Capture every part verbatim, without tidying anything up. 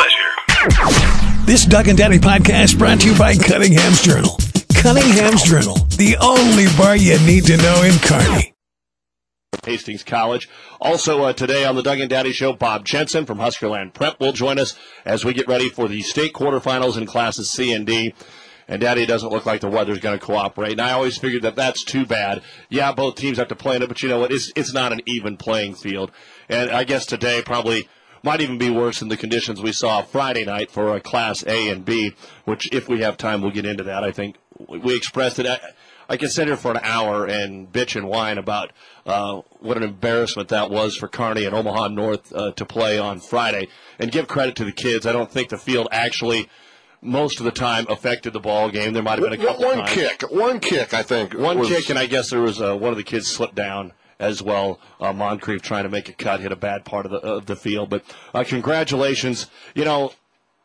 pleasure. This Doug and Daddy podcast brought to you by Cunningham's Journal. Cunningham's Journal, the only bar you need to know in Kearney. Hastings College. Also uh, today on the Doug and Daddy Show, Bob Jensen from Huskerland Prep will join us as we get ready for the state quarterfinals in classes C and D. And Daddy, doesn't look like the weather's going to cooperate. And I always figured that that's too bad. Yeah, both teams have to play in it, but you know what? It's, it's not an even playing field. And I guess today probably might even be worse than the conditions we saw Friday night for a Class A and B, which if we have time, we'll get into that. I think we expressed it. I, I can sit here for an hour and bitch and whine about uh, what an embarrassment that was for Kearney and Omaha North uh, to play on Friday. And give credit to the kids. I don't think the field actually – most of the time affected the ball game. There might have been a couple one times. kick, one kick, I think. One was... kick, and I guess there was uh, one of the kids slipped down as well. Uh, Moncrief trying to make a cut, hit a bad part of the of the field. But uh, congratulations. You know,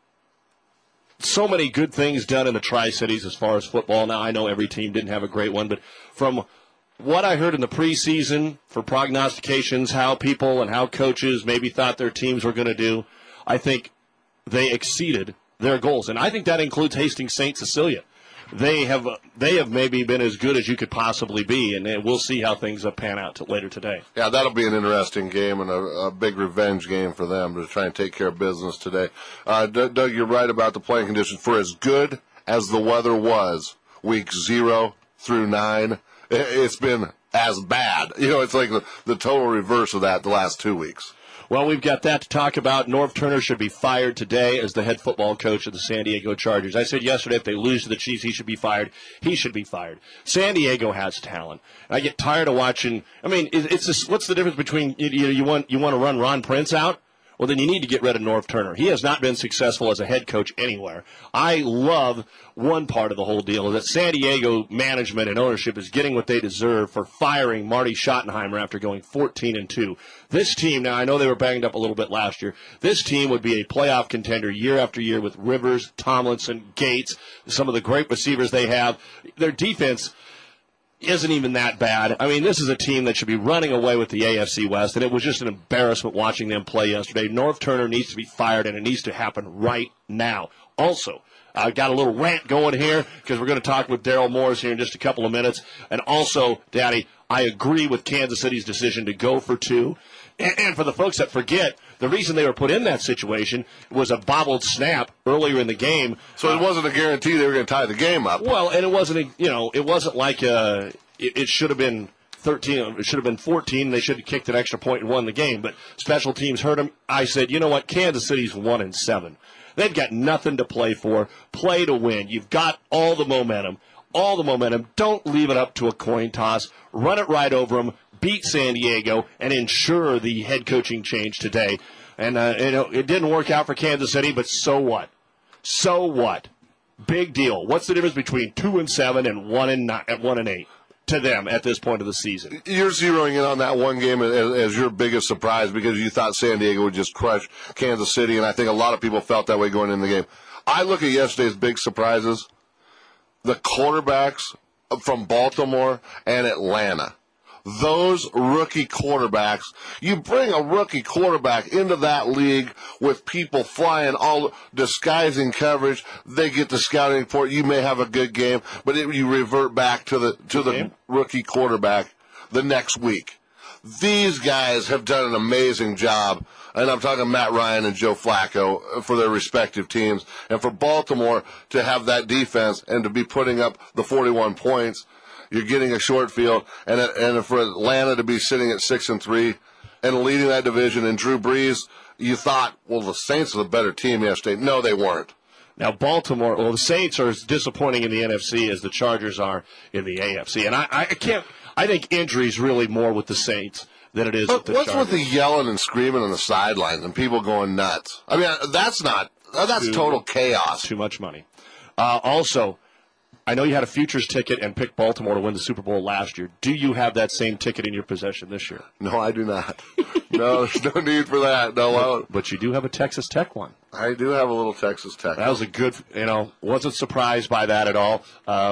so many good things done in the Tri-Cities as far as football. Now, I know every team didn't have a great one, but from what I heard in the preseason for prognostications, how people and how coaches maybe thought their teams were going to do, I think they exceeded their goals, and I think that includes Hastings Saint Cecilia. They have they have maybe been as good as you could possibly be, and we'll see how things pan out to later today. Yeah, that'll be an interesting game and a, a big revenge game for them to try and take care of business today. Uh, Doug, you're right about the playing conditions. For as good as the weather was week zero through nine, it's been as bad. You know, it's like the, the total reverse of that the last two weeks. Well, we've got that to talk about. Norv Turner should be fired today as the head football coach of the San Diego Chargers. I said yesterday if they lose to the Chiefs, he should be fired. He should be fired. San Diego has talent. I get tired of watching. I mean, it's just, what's the difference between you, you want you want to run Ron Prince out? Well, then you need to get rid of Norv Turner. He has not been successful as a head coach anywhere. I love one part of the whole deal is that San Diego management and ownership is getting what they deserve for firing Marty Schottenheimer after going fourteen and two. This team, now I know they were banged up a little bit last year, this team would be a playoff contender year after year with Rivers, Tomlinson, Gates, some of the great receivers they have. Their defense isn't even that bad. I mean, this is a team that should be running away with the A F C West, and it was just an embarrassment watching them play yesterday. Norv Turner needs to be fired, and it needs to happen right now. Also, I've got a little rant going here because we're going to talk with Daryl Morris here in just a couple of minutes. And also, Daddy, I agree with Kansas City's decision to go for two. And, and for the folks that forget, the reason they were put in that situation was a bobbled snap earlier in the game. So it wasn't a guarantee they were going to tie the game up. Well, and it wasn't, a, you know, it wasn't like uh, it, it should have been thirteen. It should have been fourteen. They should have kicked an extra point and won the game. But special teams hurt them. I said, you know what? Kansas City's one and seven. They've got nothing to play for. Play to win. You've got all the momentum. All the momentum. Don't leave it up to a coin toss. Run it right over them. Beat San Diego and ensure the head coaching change today. And uh, you know, it didn't work out for Kansas City, but so what? So what? Big deal. What's the difference between two and seven and one and nine, and one and eight to them at this point of the season? You're zeroing in on that one game as, as your biggest surprise because you thought San Diego would just crush Kansas City, and I think a lot of people felt that way going into the game. I look at yesterday's big surprises. The quarterbacks from Baltimore and Atlanta. Those rookie quarterbacks, you bring a rookie quarterback into that league with people flying, all disguising coverage. They get the scouting report. You may have a good game, but it, you revert back to the to the okay. rookie quarterback the next week. These guys have done an amazing job, and I'm talking Matt Ryan and Joe Flacco for their respective teams, and for Baltimore to have that defense and to be putting up the forty-one points. You're getting a short field, and and for Atlanta to be sitting at six and three and leading that division, and Drew Brees, you thought, well, the Saints are the better team yesterday. No, they weren't. Now, Baltimore, well, the Saints are as disappointing in the N F C as the Chargers are in the A F C, and I, I can't. I think injuries really more with the Saints than it is but with the what's Chargers. What's with the yelling and screaming on the sidelines and people going nuts? I mean, that's not that's too, total chaos. Too much money. Uh, also. I know you had a futures ticket and picked Baltimore to win the Super Bowl last year. Do you have that same ticket in your possession this year? No, I do not. No, there's no need for that. No, I don't. But you do have a Texas Tech one. I do have a little Texas Tech. That was a good, you know, wasn't surprised by that at all. Uh,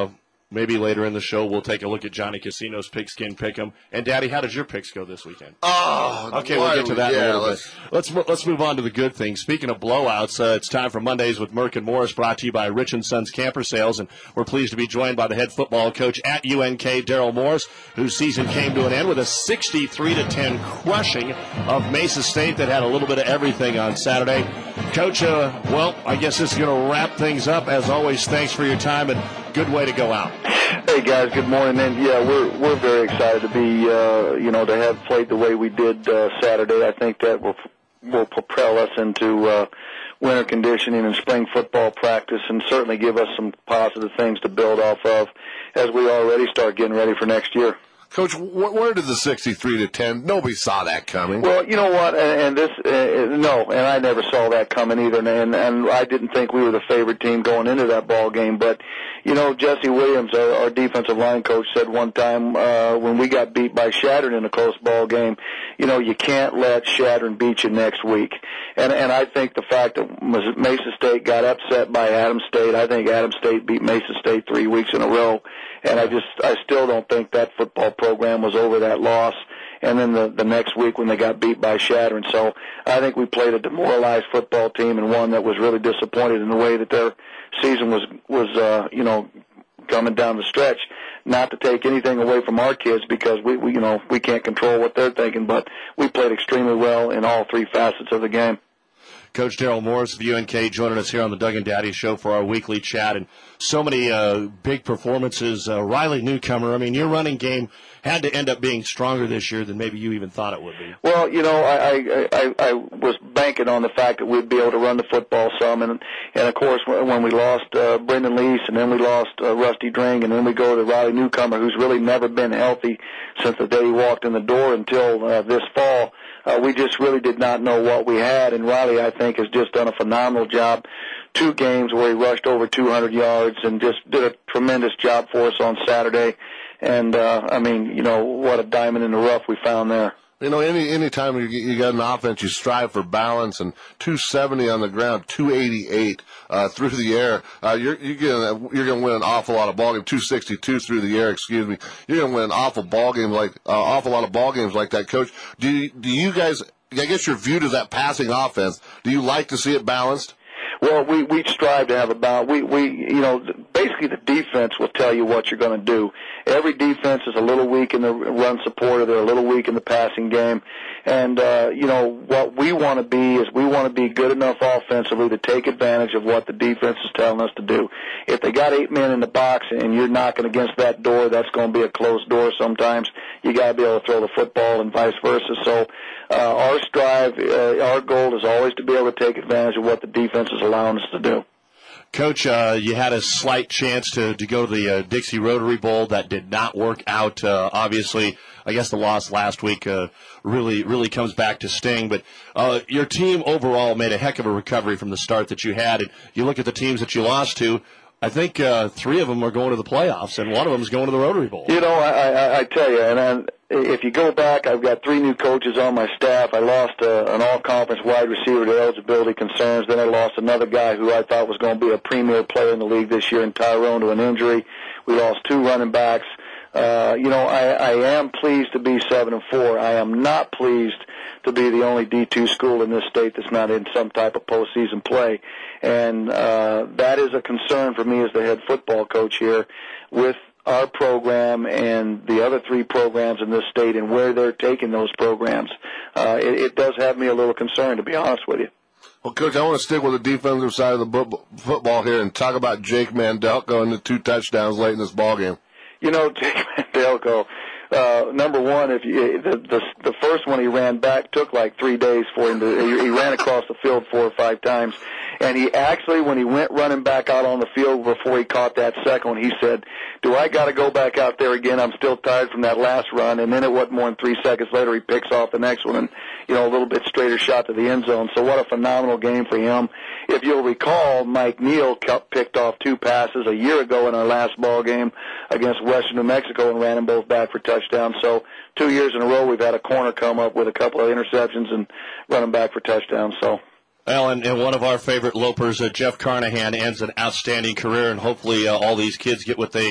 maybe later in the show we'll take a look at Johnny Casino's Pigskin Pick'em. And, Daddy, how did your picks go this weekend? Oh, okay, we'll get to that yeah, in a little let's, bit. Let's let's move on to the good things. Speaking of blowouts, uh, it's time for Mondays with Merck and Morris, brought to you by Rich and Sons Camper Sales, and we're pleased to be joined by the head football coach at U N K, Daryl Morris, whose season came to an end with a sixty-three to ten crushing of Mesa State that had a little bit of everything on Saturday. Coach, uh, well, I guess this is going to wrap things up. As always, thanks for your time and good way to go out. Hey guys, good morning. And yeah, we're we're very excited to be, uh, you know, to have played the way we did uh, Saturday. I think that will will propel us into uh, winter conditioning and spring football practice, and certainly give us some positive things to build off of as we already start getting ready for next year. Coach, wh- where did the sixty-three to ten? Nobody saw that coming. Well, you know what, and, and this, uh, no, and I never saw that coming either, and, and I didn't think we were the favorite team going into that ball game. But, you know, Jesse Williams, our, our defensive line coach, said one time uh, when we got beat by Chadron in a close ball game, you know, you can't let Chadron beat you next week. And and I think the fact that Mesa State got upset by Adams State, I think Adams State beat Mesa State three weeks in a row, and I just, I still don't think that football program was over that loss. And then the, the next week when they got beat by Chadron. So I think we played a demoralized football team and one that was really disappointed in the way that their season was, was uh, you know, coming down the stretch. Not to take anything away from our kids because we, we, you know, we can't control what they're thinking, but we played extremely well in all three facets of the game. Coach Daryl Morris of U N K joining us here on the Doug and Daddy Show for our weekly chat. And so many uh, big performances. Uh, Riley Newcomer, I mean, your running game had to end up being stronger this year than maybe you even thought it would be. Well, you know, I, I, I, I was banking on the fact that we'd be able to run the football some. And, and of course, when we lost uh, Brendan Lease and then we lost uh, Rusty Dring and then we go to Riley Newcomer, who's really never been healthy since the day he walked in the door until uh, this fall, Uh, we just really did not know what we had, and Riley, I think, has just done a phenomenal job. Two games where he rushed over two hundred yards and just did a tremendous job for us on Saturday. And, uh, I mean, you know, what a diamond in the rough we found there. You know, any any time you, you got an offense, you strive for balance, and two seventy on the ground, two eighty-eight uh, through the air. Uh, you're you're gonna you're gonna win an awful lot of ball games. two sixty-two through the air, excuse me. You're gonna win an awful ball game like uh, awful lot of ball games like that, Coach. Do you, do you guys? I guess your view to that passing offense. Do you like to see it balanced? Well, we, we strive to have about, we, we, you know, basically the defense will tell you what you're going to do. Every defense is a little weak in the run support, or they're a little weak in the passing game. And, uh, you know, what we want to be is we want to be good enough offensively to take advantage of what the defense is telling us to do. If they got eight men in the box and you're knocking against that door, that's going to be a closed door sometimes. You got to be able to throw the football and vice versa. So, uh, our strive, uh, our goal is always to be able to take advantage of what the defense is allowing us to do. Coach, uh, you had a slight chance to, to go to the uh, Dixie Rotary Bowl. That did not work out. Uh, obviously, I guess the loss last week uh, really really comes back to sting. But uh, your team overall made a heck of a recovery from the start that you had. And you look at the teams that you lost to, I think uh, three of them are going to the playoffs, and one of them is going to the Rotary Bowl. You know, I, I, I tell you, and I, if you go back, I've got three new coaches on my staff. I lost uh, an all-conference wide receiver to eligibility concerns. Then I lost another guy who I thought was going to be a premier player in the league this year in Tyrone to an injury. We lost two running backs. Uh, you know, I, I am pleased to be seven and four. I am not pleased to be the only D two school in this state that's not in some type of postseason play. And uh, that is a concern for me as the head football coach here with our program and the other three programs in this state and where they're taking those programs. Uh, it, it does have me a little concerned, to be honest with you. Well, Coach, I want to stick with the defensive side of the bu- football here and talk about Jake Mandelko and the two touchdowns late in this ballgame. You know, Jake Mandelko, uh, number one, if you, the, the the first one he ran back took like three days for him to. He, he ran across the field four or five times, and he actually, when he went running back out on the field before he caught that second one, he said, "Do I got to go back out there again? I'm still tired from that last run." And then it wasn't more than three seconds later, he picks off the next one, and you know, a little bit straighter shot to the end zone. So what a phenomenal game for him. If you'll recall, Mike Neal picked off two passes a year ago in our last ball game against Western New Mexico and ran them both back for touchdowns. So two years in a row we've had a corner come up with a couple of interceptions and run them back for touchdowns. So. Well, and, and one of our favorite lopers, uh, Jeff Carnahan, ends an outstanding career, and hopefully uh, all these kids get what they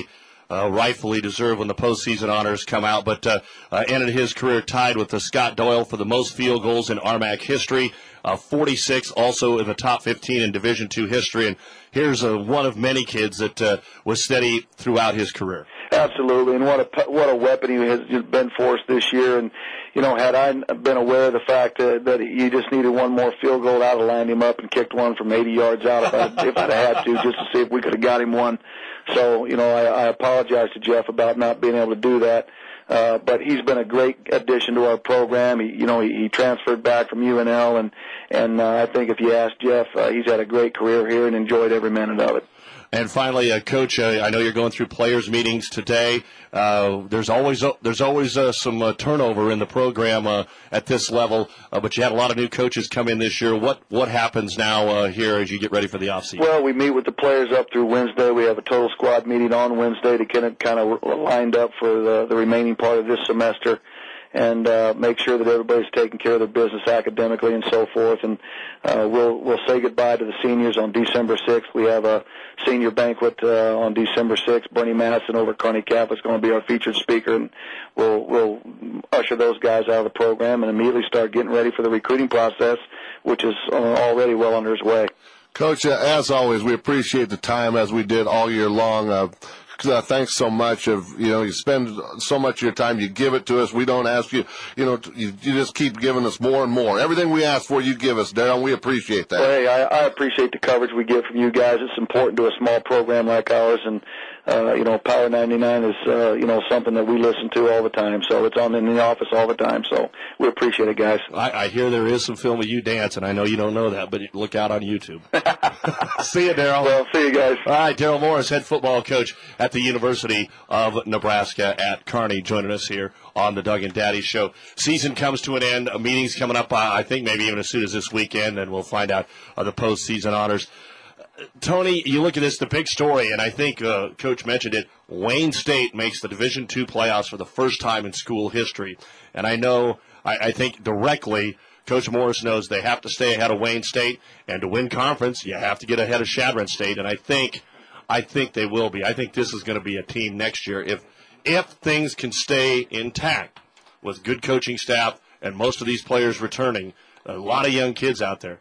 uh, rightfully deserved when the postseason honors come out, but uh, uh, ended his career tied with uh, Scott Doyle for the most field goals in R M A C history, uh, forty-six, also in the top fifteen in Division two history. And here's uh, one of many kids that uh, was steady throughout his career. Absolutely, and what a what a weapon he has been for us this year. And you know, had I been aware of the fact uh, that you just needed one more field goal, I'd have lined him up and kicked one from eighty yards out if I if I'd had to, just to see if we could have got him one. So you know, I, I apologize to Jeff about not being able to do that. Uh, but he's been a great addition to our program. He, you know, he, he transferred back from U N L, and and uh, I think if you ask Jeff, uh, he's had a great career here and enjoyed every minute of it. And finally, uh, Coach, uh, I know you're going through players' meetings today. Uh, there's always uh, there's always uh, some uh, turnover in the program uh, at this level, uh, but you had a lot of new coaches come in this year. What what happens now uh, here as you get ready for the offseason? Well, we meet with the players up through Wednesday. We have a total squad meeting on Wednesday to get it kind of lined up for the, the remaining part of this semester, and uh, make sure that everybody's taking care of their business academically and so forth. And uh, we'll we'll say goodbye to the seniors on December sixth. We have a senior banquet uh, on December sixth. Bernie Madison over at Kearney Catholic is going to be our featured speaker, and we'll we'll usher those guys out of the program and immediately start getting ready for the recruiting process, which is uh, already well under its way. Coach, uh, as always, we appreciate the time as we did all year long. Uh, Uh, thanks so much. Of you know, you spend so much of your time. You give it to us. We don't ask you. You know, you, you just keep giving us more and more. Everything we ask for, you give us, Darryl. We appreciate that. Well, hey, I, I appreciate the coverage we get from you guys. It's important to a small program like ours, and uh, you know, Power ninety-nine is uh, you know something that we listen to all the time. So it's on in the office all the time. So we appreciate it, guys. I, I hear there is some film of you dance, and I know you don't know that, but look out on YouTube. See you, Darryl. Well, see you guys. All right, Darryl Morris, head football coach at the University of Nebraska at Kearney, joining us here on the Doug and Daddy Show. Season comes to an end. A meeting's coming up, uh, I think maybe even as soon as this weekend, and we'll find out uh, the postseason honors. Uh, Tony, you look at this, the big story, and I think uh, Coach mentioned it, Wayne State makes the Division two playoffs for the first time in school history. And I know, I, I think directly, Coach Morris knows they have to stay ahead of Wayne State, and to win conference, you have to get ahead of Chadron State, and I think I think they will be. I think this is going to be a team next year. If if things can stay intact with good coaching staff and most of these players returning, a lot of young kids out there,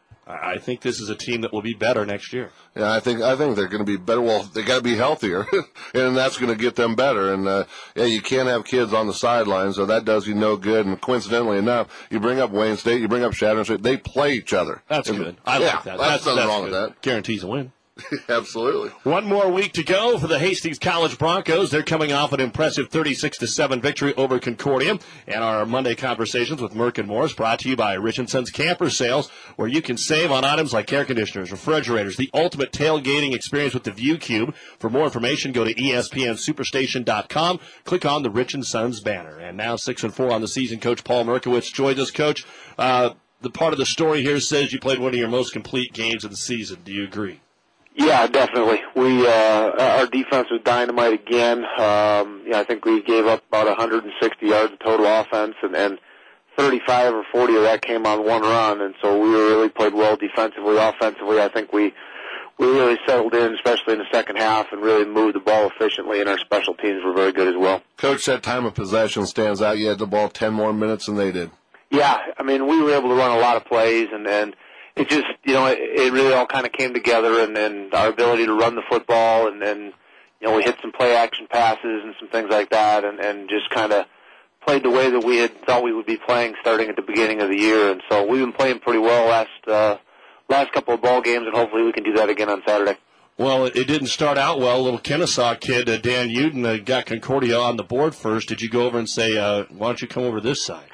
I think this is a team that will be better next year. Yeah, I think I think they're going to be better. Well, they got to be healthier, and that's going to get them better. And uh, yeah, you can't have kids on the sidelines, so that does you no good. And coincidentally enough, you bring up Wayne State, you bring up Chadron State, they play each other. That's and, good. I yeah, like that. That's, That's nothing that's wrong good. with that. Guarantees a win. Absolutely. One more week to go for the Hastings College Broncos. They're coming off an impressive thirty-six to seven victory over Concordia. And our Monday conversations with Merck and Morris brought to you by Rich and Sons Camper Sales, where you can save on items like air conditioners, refrigerators, the ultimate tailgating experience with the View Cube. For more information, go to E S P N superstation dot com. Click on the Rich and Sons banner. And now six and four on the season. Coach Paul Merkowitz joins us. Coach, uh, the part of the story here says you played one of your most complete games of the season. Do you agree? Yeah, definitely. We uh, our defense was dynamite again. Um, yeah, I think we gave up about one hundred sixty yards of total offense, and, and thirty-five or forty of that came on one run. And so we really played well defensively, offensively. I think we we really settled in, especially in the second half, and really moved the ball efficiently. And our special teams were very good as well. Coach, that time of possession stands out. You had the ball ten more minutes than they did. Yeah, I mean, we were able to run a lot of plays, and and. It just, you know, it, it really all kind of came together, and, and our ability to run the football, and then, you know, we hit some play-action passes and some things like that, and, and just kind of played the way that we had thought we would be playing starting at the beginning of the year. And so we've been playing pretty well last uh, last couple of ball games, and hopefully we can do that again on Saturday. Well, it didn't start out well. Little Kennesaw kid, uh, Dan Uden, uh, got Concordia on the board first. Did you go over and say, uh, why don't you come over this side?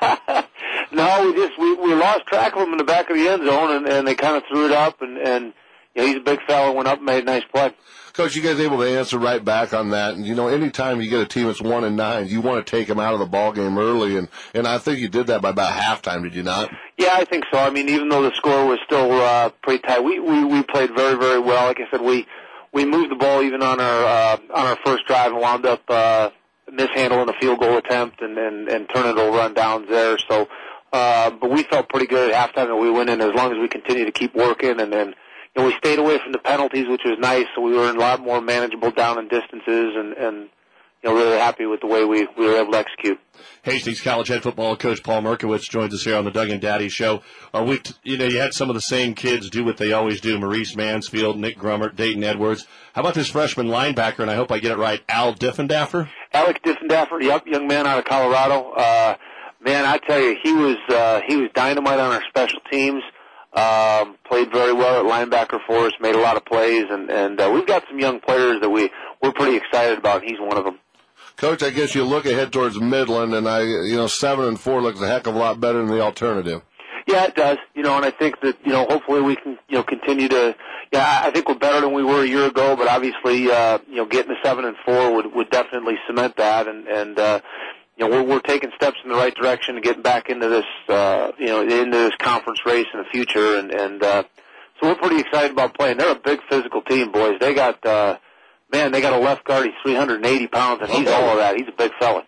No, we just we, we lost track of him in the back of the end zone, and, and they kind of threw it up, and, and you know, he's a big fellow, went up and made a nice play. Coach, you guys able to answer right back on that? And you know, anytime you get a team that's one and nine, you want to take them out of the ball game early, and and I think you did that by about halftime. Did you not? Yeah, I think so. I mean, even though the score was still uh, pretty tight, we, we we played very very well. Like I said, we we moved the ball even on our uh, on our first drive and wound up uh, mishandling a field goal attempt and and, and turning it over on downs there. So. Uh, but we felt pretty good at halftime that we went in as long as we continue to keep working and then you know, we stayed away from the penalties, which was nice, so we were a lot more manageable down in distances, and, and you know, really happy with the way we, we were able to execute. Hastings College head football coach Paul Merkowitz joins us here on the Doug and Daddy Show. Uh, we, you know, you had some of the same kids do what they always do: Maurice Mansfield, Nick Grummert, Dayton Edwards. How about this freshman linebacker? And I hope I get it right, Al Diffendaffer. Alec Diffendaffer, yep, young man out of Colorado. Uh, man, I tell you, he was uh, he was dynamite on our special teams. Um, played very well at linebacker for us, made a lot of plays, and and uh, we've got some young players that we we're pretty excited about. And he's one of them. Coach, I guess you look ahead towards Midland, and I, you know, seven and four looks a heck of a lot better than the alternative. Yeah, it does. You know, and I think that, you know, hopefully we can, you know, continue to. Yeah, I think we're better than we were a year ago, but obviously, uh, you know, getting to seven and four would would definitely cement that, and and uh, you know, we're we're taking steps in the right direction to getting back into this, uh, you know, into this conference race in the future, and and uh, so we're pretty excited about playing. They're a big physical team, boys. They got. Uh, Man, they got a left guard. He's three hundred eighty pounds, and he's all of that. He's a big fella.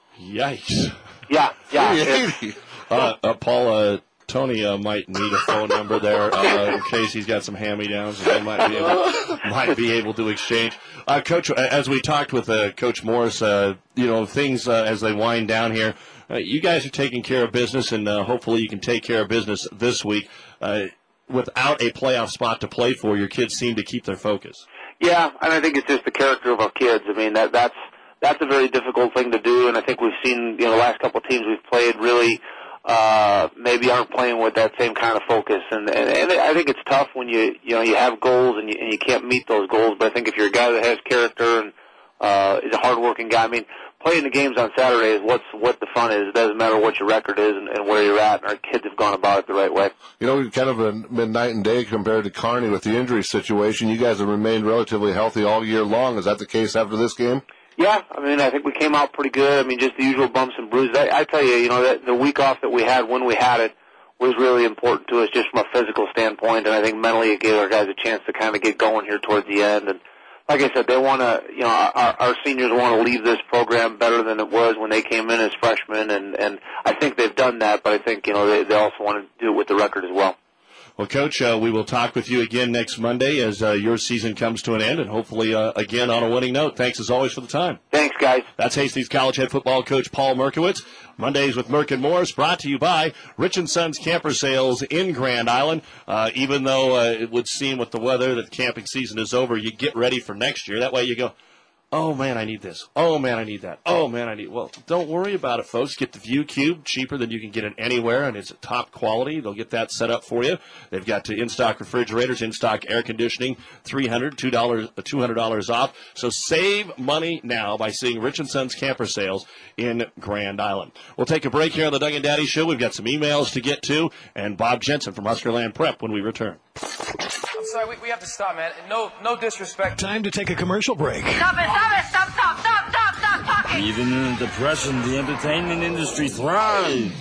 Yikes. Yeah, yeah. uh, uh, Paul, uh, Tony uh, might need a phone number there uh, in case he's got some hand-me-downs that they might be able, might be able to exchange. Uh, Coach, as we talked with uh, Coach Morris, uh, you know, things uh, as they wind down here, uh, you guys are taking care of business, and uh, hopefully you can take care of business this week. Uh, without a playoff spot to play for, your kids seem to keep their focus. Yeah, and I think it's just the character of our kids. I mean, that that's that's a very difficult thing to do, and I think we've seen, you know, the last couple of teams we've played really uh, maybe aren't playing with that same kind of focus, and, and and I think it's tough when you you know you have goals and you and you can't meet those goals. But I think if you're a guy that has character and uh, is a hardworking guy, I mean, playing the games on Saturday is what's what the fun is. It doesn't matter what your record is and, and where you're at, and our kids have gone about it the right way. You know, we've kind of been night and day compared to Kearney with the injury situation. You guys have remained relatively healthy all year long. Is that the case after this game? Yeah, I mean, I think we came out pretty good. I mean, just the usual bumps and bruises. I, I tell you, you know, that the week off that we had when we had it was really important to us just from a physical standpoint, and I think mentally it gave our guys a chance to kind of get going here towards the end. And like I said, they want to, you know, our, our seniors want to leave this program better than it was when they came in as freshmen, and, and I think they've done that, but I think, you know, they, they also want to do it with the record as well. Well, Coach, uh, we will talk with you again next Monday as uh, your season comes to an end, and hopefully uh, again on a winning note. Thanks as always for the time. Thanks, guys. That's Hastings College head football coach Paul Merkowitz. Mondays with Merck and Morris, brought to you by Rich and Sons Camper Sales in Grand Island. Uh, even though uh, it would seem with the weather that the camping season is over, you get ready for next year. That way you go, oh, man, I need this. Oh, man, I need that. Oh, man, I need – well, don't worry about it, folks. Get the View Cube, cheaper than you can get it anywhere, and it's top quality. They'll get that set up for you. They've got uh, in-stock refrigerators, in-stock air conditioning, three hundred dollars, two hundred dollars off. So save money now by seeing Rich and Sons Camper Sales in Grand Island. We'll take a break here on the Doug and Daddy Show. We've got some emails to get to, and Bob Jensen from Husker Land Prep when we return. I'm sorry, we, we have to stop, man. No no disrespect. Time to take a commercial break. Stop it, stop it, stop, stop, stop, stop, stop talking. Even in the depression, the entertainment industry thrives.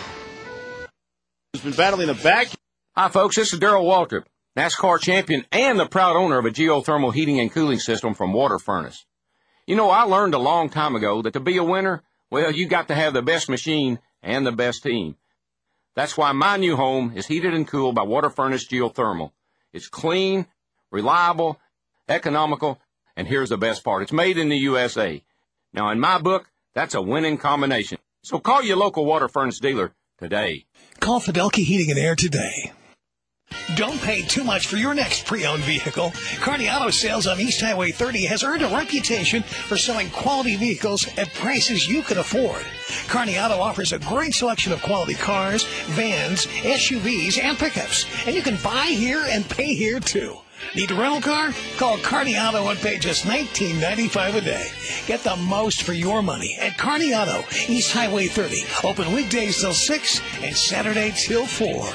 He's been battling a back. Hi, folks. This is Darrell Waltrip, NASCAR champion and the proud owner of a geothermal heating and cooling system from Water Furnace. You know, I learned a long time ago that to be a winner, well, you got to have the best machine and the best team. That's why my new home is heated and cooled by Water Furnace Geothermal. It's clean, reliable, economical, and here's the best part. It's made in the U S A. Now, in my book, that's a winning combination. So call your local Water Furnace dealer today. Call Fidelki Heating and Air today. Don't pay too much for your next pre-owned vehicle. Kearney Auto Sales on East Highway thirty has earned a reputation for selling quality vehicles at prices you can afford. Kearney Auto offers a great selection of quality cars, vans, S U Vs, and pickups. And you can buy here and pay here, too. Need a rental car? Call Kearney Auto and pay just nineteen ninety-five a day. Get the most for your money at Kearney Auto, East Highway thirty. Open weekdays till six and Saturday till four.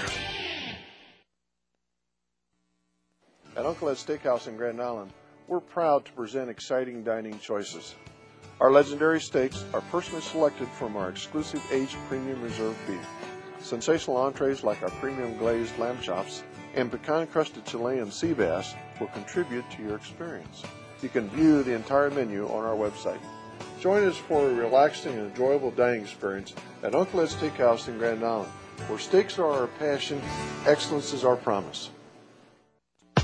At Uncle Ed's Steakhouse in Grand Island, we're proud to present exciting dining choices. Our legendary steaks are personally selected from our exclusive aged premium reserve beef. Sensational entrees like our premium glazed lamb chops and pecan-crusted Chilean sea bass will contribute to your experience. You can view the entire menu on our website. Join us for a relaxing and enjoyable dining experience at Uncle Ed's Steakhouse in Grand Island, where steaks are our passion, excellence is our promise.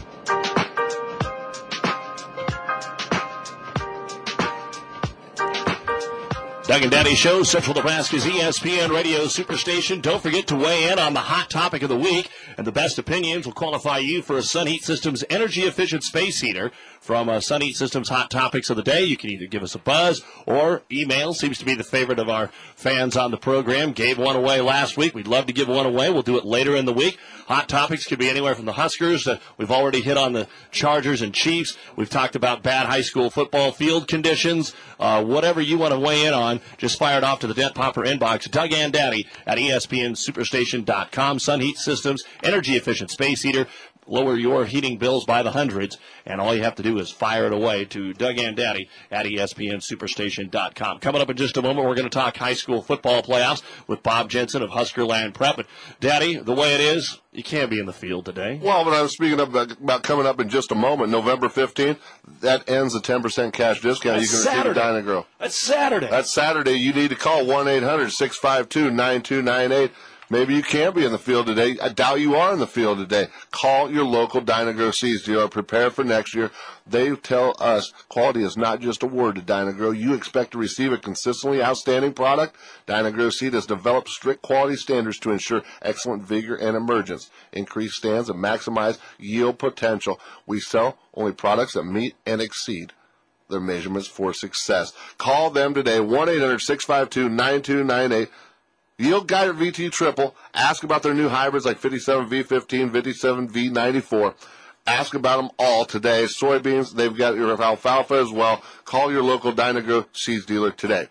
Doug and Daddy Show, Central Nebraska's E S P N Radio Superstation. Don't forget to weigh in on the hot topic of the week, and the best opinions will qualify you for a Sun Heat Systems energy-efficient space heater. From uh, Sun Heat Systems Hot Topics of the Day, you can either give us a buzz or email. Seems to be the favorite of our fans on the program. Gave one away last week. We'd love to give one away. We'll do it later in the week. Hot topics could be anywhere from the Huskers. Uh, we've already hit on the Chargers and Chiefs. We've talked about bad high school football field conditions. Uh, whatever you want to weigh in on, just fire it off to the Dent Popper inbox. Doug and Daddy at E S P N Superstation dot com. Sun Heat Systems, energy-efficient space heater. Lower your heating bills by the hundreds, and all you have to do is fire it away to Doug and Daddy at E S P N Superstation dot com. Coming up in just a moment, we're going to talk high school football playoffs with Bob Jensen of Huskerland Prep. But, Daddy, the way it is, you can't be in the field today. Well, but I was speaking about, about coming up in just a moment, November fifteenth. That ends the ten percent cash discount. That's you can Saturday. receive a Dyna-Gro. That's Saturday. That's Saturday. You need to call one eight hundred six five two nine two nine eight. Maybe you can't be in the field today. I doubt you are in the field today. Call your local Dyna-Gro Seeds dealer. Prepare for next year. They tell us quality is not just a word to Dyna-Gro. You expect to receive a consistently outstanding product. Dyna-Gro Seed has developed strict quality standards to ensure excellent vigor and emergence, increase stands, and maximize yield potential. We sell only products that meet and exceed their measurements for success. Call them today, one eight hundred six five two nine two nine eight. Yield Guide V T Triple. Ask about their new hybrids like fifty-seven V fifteen, fifty-seven V ninety-four. Ask about them all today. Soybeans, they've got your alfalfa as well. Call your local Dyna-Gro Seeds dealer today.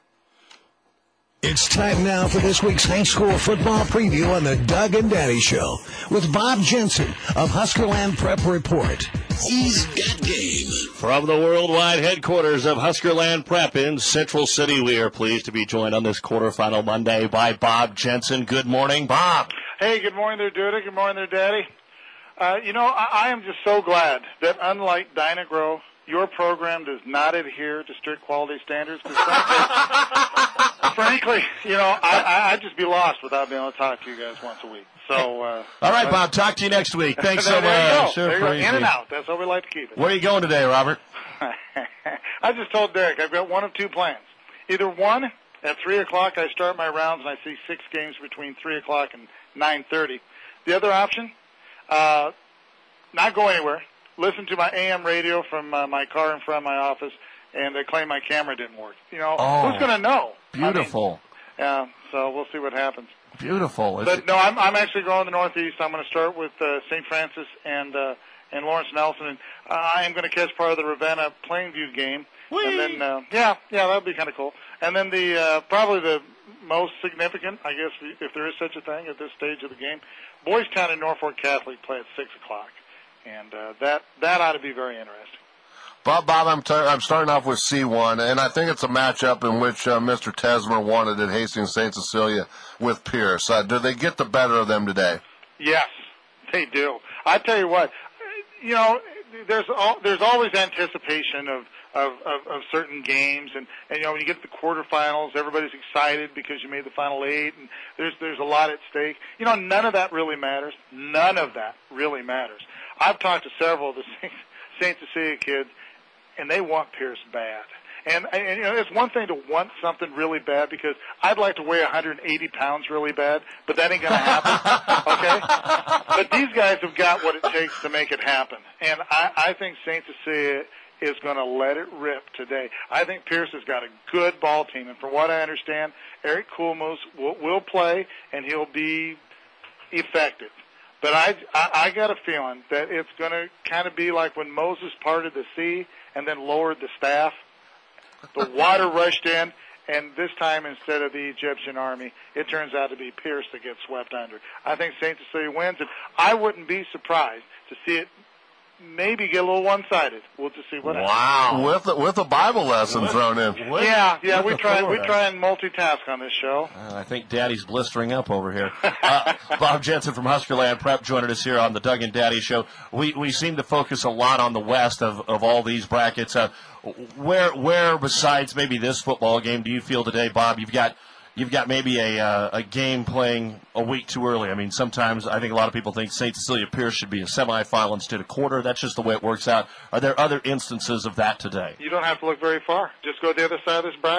It's time now for this week's high school football preview on the Doug and Daddy Show with Bob Jensen of Huskerland Prep Report. He's got game. From the worldwide headquarters of Huskerland Prep in Central City, we are pleased to be joined on this quarterfinal Monday by Bob Jensen. Good morning, Bob. Hey, good morning there, Duda. Good morning there, Daddy. Uh, you know, I, I am just so glad that unlike Dyna-Gro, your program does not adhere to strict quality standards. Frankly, frankly, you know, I, I, I'd just be lost without being able to talk to you guys once a week. So, uh, all right, Bob. Talk to you next week. Thanks so much. There you go. There you go. In and out. That's how we like to keep it. Where are you going today, Robert? I just told Derek I've got one of two plans. Either one, at three o'clock I start my rounds and I see six games between three o'clock and nine thirty. The other option, uh, not go anywhere. Listen to my A M radio from uh, my car in front of my office, and they claim my camera didn't work. You know, oh, who's going to know? Beautiful. I mean, yeah, so we'll see what happens. Beautiful. But no, I'm I'm actually going to the Northeast. I'm going to start with uh, Saint Francis and uh, and Lawrence Nelson, and uh, I am going to catch part of the Ravenna Plainview game. Whee! And then uh, yeah, yeah, that'll be kind of cool. And then the uh, probably the most significant, I guess, if there is such a thing at this stage of the game, Boys Town and Norfolk Catholic play at six o'clock. And uh, that that ought to be very interesting. Bob, Bob, I'm, t- I'm starting off with C one, and I think it's a matchup in which uh, Mister Tesmer wanted at Hastings Saint Cecilia with Pierce. Uh, do they get the better of them today? Yes, they do. I tell you what, you know, there's al- there's always anticipation of, of, of, of certain games, and, and you know when you get to the quarterfinals, everybody's excited because you made the final eight, and there's there's a lot at stake. You know, none of that really matters. None of that really matters. I've talked to several of the Saint Cecilia kids, and they want Pierce bad. And, and you know, it's one thing to want something really bad because I'd like to weigh one hundred eighty pounds really bad, but that ain't going to happen, okay? But these guys have got what it takes to make it happen. And I, I think Saint Cecilia is going to let it rip today. I think Pierce has got a good ball team, and from what I understand, Eric Kulmus will, will play, and he'll be effective. But I, I, I got a feeling that it's going to kind of be like when Moses parted the sea and then lowered the staff. The water rushed in, and this time instead of the Egyptian army, it turns out to be Pierce that gets swept under. I think Saint Cecilia wins, and I wouldn't be surprised to see it maybe get a little one-sided. We'll just see what happens. Wow, with a, with a Bible lesson with, thrown in. With, yeah, yeah, we try Florida. we try and multitask on this show. Uh, I think Daddy's blistering up over here. Uh, Bob Jensen from Huskerland Prep joining us here on the Doug and Daddy Show. We we seem to focus a lot on the West of, of all these brackets. Uh, where where besides maybe this football game do you feel today, Bob? You've got. You've got maybe a uh, a game playing a week too early. I mean, sometimes I think a lot of people think Saint Cecilia Pierce should be a semifinal instead of quarter. That's just the way it works out. Are there other instances of that today? You don't have to look very far. Just go to the other side of this bracket.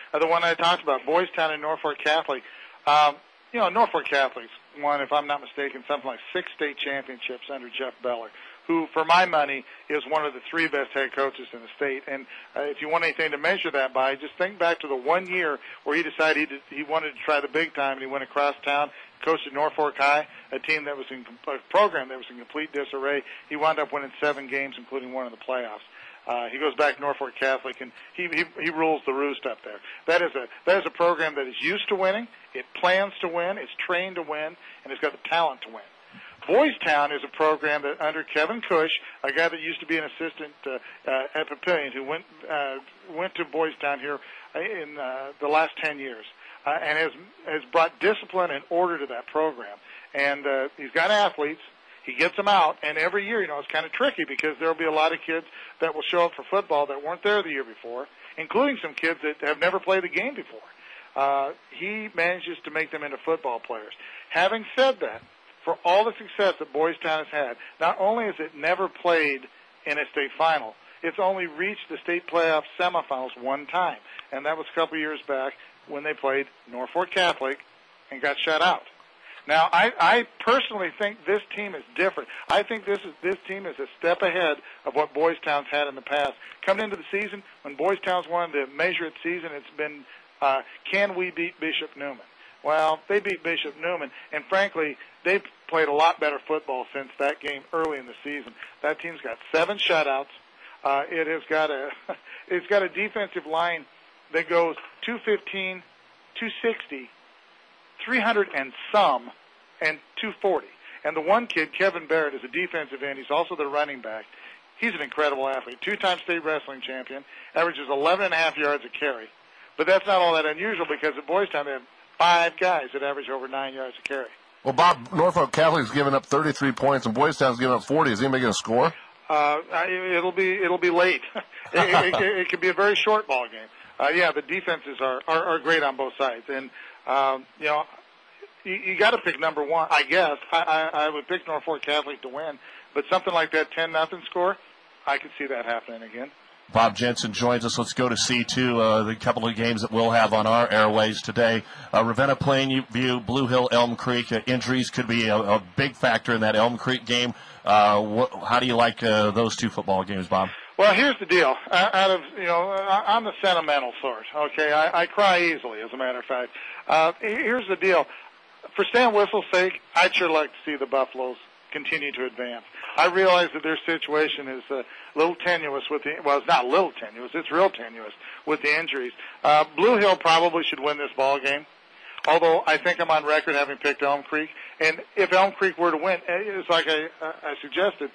uh, the one I talked about, Boys Town and Norfolk Catholic. Um, you know, Norfolk Catholic's won, if I'm not mistaken, something like six state championships under Jeff Beller, who, for my money, is one of the three best head coaches in the state. And uh, if you want anything to measure that by, just think back to the one year where he decided he, did, he wanted to try the big time, and he went across town, coached at Norfolk High, a team that was in a program that was in complete disarray. He wound up winning seven games, including one in the playoffs. Uh, he goes back to Norfolk Catholic, and he, he he rules the roost up there. That is a that is a program that is used to winning. It plans to win. It's trained to win, and it's got the talent to win. Boys Town is a program that under Kevin Cush, a guy that used to be an assistant uh, uh, at Papillion, who went uh, went to Boys Town here in uh, the last ten years, uh, and has has brought discipline and order to that program. And uh, he's got athletes. He gets them out, and every year, you know, it's kind of tricky because there will be a lot of kids that will show up for football that weren't there the year before, including some kids that have never played the game before. Uh, he manages to make them into football players. Having said that, for all the success that Boys Town has had, not only has it never played in a state final, it's only reached the state playoff semifinals one time, and that was a couple years back when they played Norfolk Catholic and got shut out. Now, I, I personally think this team is different. I think this is this team is a step ahead of what Boys Town's had in the past. Coming into the season, when Boys Town's wanted to measure its season, it's been, uh, can we beat Bishop Neumann? Well, they beat Bishop Neumann, and frankly, they've played a lot better football since that game early in the season. That team's got seven shutouts. Uh, it has got a it's got a defensive line that goes two fifteen, two sixty, three hundred and some, and two forty. And the one kid, Kevin Barrett, is a defensive end. He's also the running back. He's an incredible athlete, two-time state wrestling champion, averages eleven and a half yards a carry. But that's not all that unusual because at Boys Town they have five guys that average over nine yards a carry. Well, Bob, Norfolk Catholic's given up thirty-three points, and Boys Town's given up forty. Is anybody going to score? Uh, it'll be it'll be late. it, it, it could be a very short ball game. Uh, yeah, the defenses are, are, are great on both sides, and um, you know you, you got to pick number one. I guess I, I, I would pick Norfolk Catholic to win, but something like that ten nothing score, I could see that happening again. Bob Jensen joins us. Let's go to C two, uh, the couple of games that we'll have on our airways today. Uh, Ravenna Plainview, Blue Hill, Elm Creek. Uh, injuries could be a, a big factor in that Elm Creek game. Uh, wh- how do you like uh, those two football games, Bob? Well, here's the deal. Uh, out of, you know, I'm the sentimental sort, okay? I, I cry easily, as a matter of fact. Uh, here's the deal. For Stan Whistle's sake, I'd sure like to see the Buffaloes continue to advance. I realize that their situation is a little tenuous with the, well, it's not a little tenuous, it's real tenuous with the injuries. Uh, Blue Hill probably should win this ball game, although I think I'm on record having picked Elm Creek. And if Elm Creek were to win, it's like I, I suggested,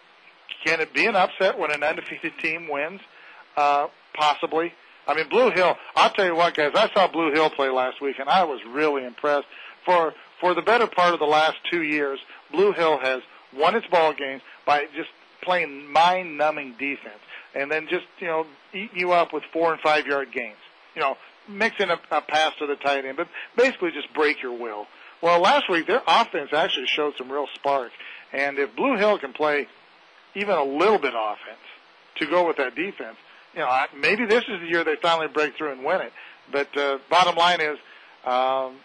can it be an upset when an undefeated team wins? Uh, possibly. I mean, Blue Hill, I'll tell you what, guys, I saw Blue Hill play last week, and I was really impressed. For for the better part of the last two years, Blue Hill has won its ball games by just playing mind-numbing defense and then just, you know, eating you up with four- and five-yard gains. You know, mix in a, a pass to the tight end, but basically just break your will. Well, last week, their offense actually showed some real spark, and if Blue Hill can play even a little bit of offense to go with that defense, you know, maybe this is the year they finally break through and win it. But uh, bottom line is, um,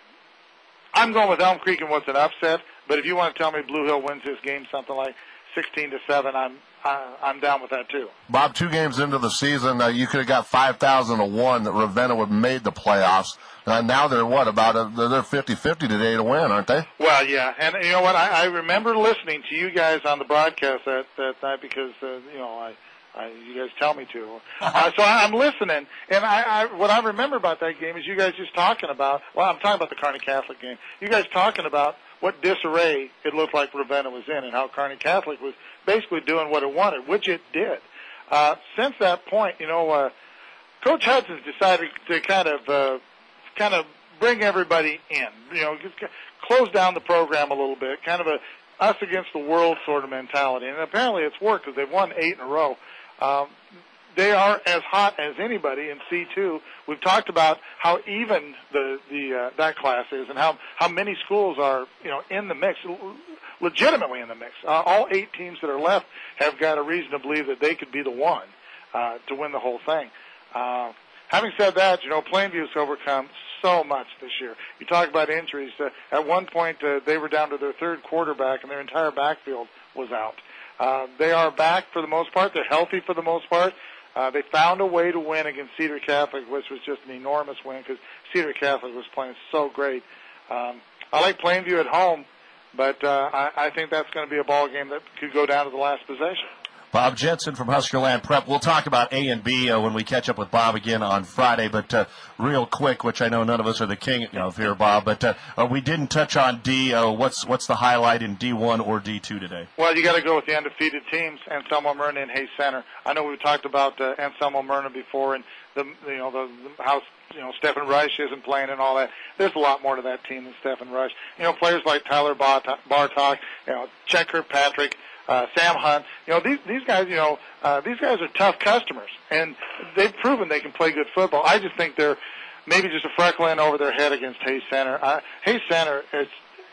I'm going with Elm Creek and what's an upset. But if you want to tell me Blue Hill wins this game something like sixteen to seven, I'm I, I'm down with that too. Bob, two games into the season, uh, you could have got five thousand to one that Ravenna would have made the playoffs. Uh, now they're what about a, they're fifty-fifty today to win, aren't they? Well, yeah, and you know what? I, I remember listening to you guys on the broadcast that that night because uh, you know I. I, you guys tell me to. Uh, so I'm listening, and I, I, what I remember about that game is you guys just talking about, well, I'm talking about the Kearney Catholic game. You guys talking about what disarray it looked like Ravenna was in and how Kearney Catholic was basically doing what it wanted, which it did. Uh, since that point, you know, uh, Coach Hudson's decided to kind of, uh, kind of bring everybody in, you know, just close down the program a little bit, kind of a us against the world sort of mentality. And apparently it's worked because they've won eight in a row. Um, they are as hot as anybody in C two. We've talked about how even the the uh, that class is, and how how many schools are you know in the mix, legitimately in the mix. Uh, all eight teams that are left have got a reason to believe that they could be the one uh, to win the whole thing. Uh, having said that, you know, Plainview's overcome so much this year. You talk about injuries. Uh, at one point, uh, they were down to their third quarterback, and their entire backfield was out. Uh, they are back for the most part. They're healthy for the most part. Uh, they found a way to win against Cedar Catholic, which was just an enormous win because Cedar Catholic was playing so great. Um, I like Plainview at home, but uh, I, I think that's going to be a ball game that could go down to the last possession. Bob Jensen from Huskerland Prep. We'll talk about A and B uh, when we catch up with Bob again on Friday, but uh, real quick, which I know none of us are the king of here, Bob, but uh, uh, we didn't touch on D. Uh, what's what's the highlight in D one or D two today? Well, you got to go with the undefeated teams, Anselmo Myrna and Hayes Center. I know we've talked about uh, Anselmo Myrna before, and the you know the, the how you know Stephen Rush isn't playing and all that. There's a lot more to that team than Stephen Rush. You know, players like Tyler Bartok, you know, Chet Kirkpatrick. Uh, Sam Hunt, you know, these these guys, you know, uh, these guys are tough customers, and they've proven they can play good football. I just think they're maybe just a freckle in over their head against Hayes Center. Uh, Hayes Center is,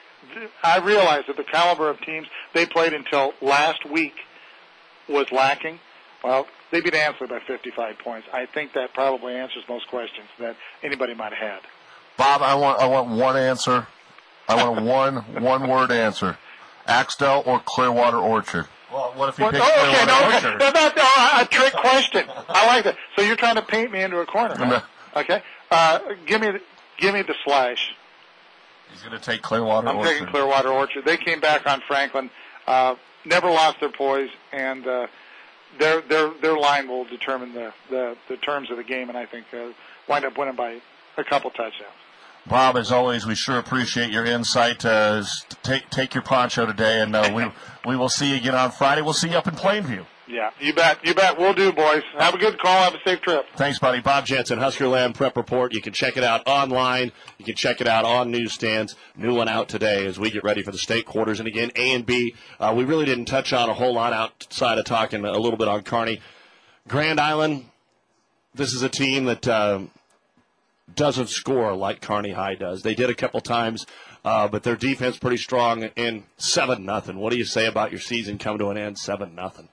I realize that the caliber of teams they played until last week was lacking. Well, they beat Ansley by fifty-five points. I think that probably answers most questions that anybody might have had. Bob, I want I want one answer. I want a one one word answer. Axtell or Clearwater Orchard? Well, what if you well, pick oh, Clearwater okay, no, Orchard? Okay. That's uh, a trick question. I like that. So you're trying to paint me into a corner, huh? Okay. Uh, give me, the, give me the slash. He's going to take Clearwater I'm Orchard. taking Clearwater Orchard. They came back on Franklin, uh, never lost their poise, and uh, their their their line will determine the, the the terms of the game, and I think uh, wind up winning by a couple touchdowns. Bob, as always, we sure appreciate your insight. Uh, take take your poncho today, and uh, we we will see you again on Friday. We'll see you up in Plainview. Yeah, you bet. You bet. We'll do, boys. Have a good call. Have a safe trip. Thanks, buddy. Bob Jensen, Huskerland Prep Report. You can check it out online. You can check it out on newsstands. New one out today as we get ready for the state quarters. And again, A and B, uh, we really didn't touch on a whole lot outside of talking a little bit on Kearney. Grand Island, this is a team that uh, doesn't score like Kearney High does. They did a couple times, uh, but their defense pretty strong, and seven nothing. What do you say about your season coming to an end, seven nothing?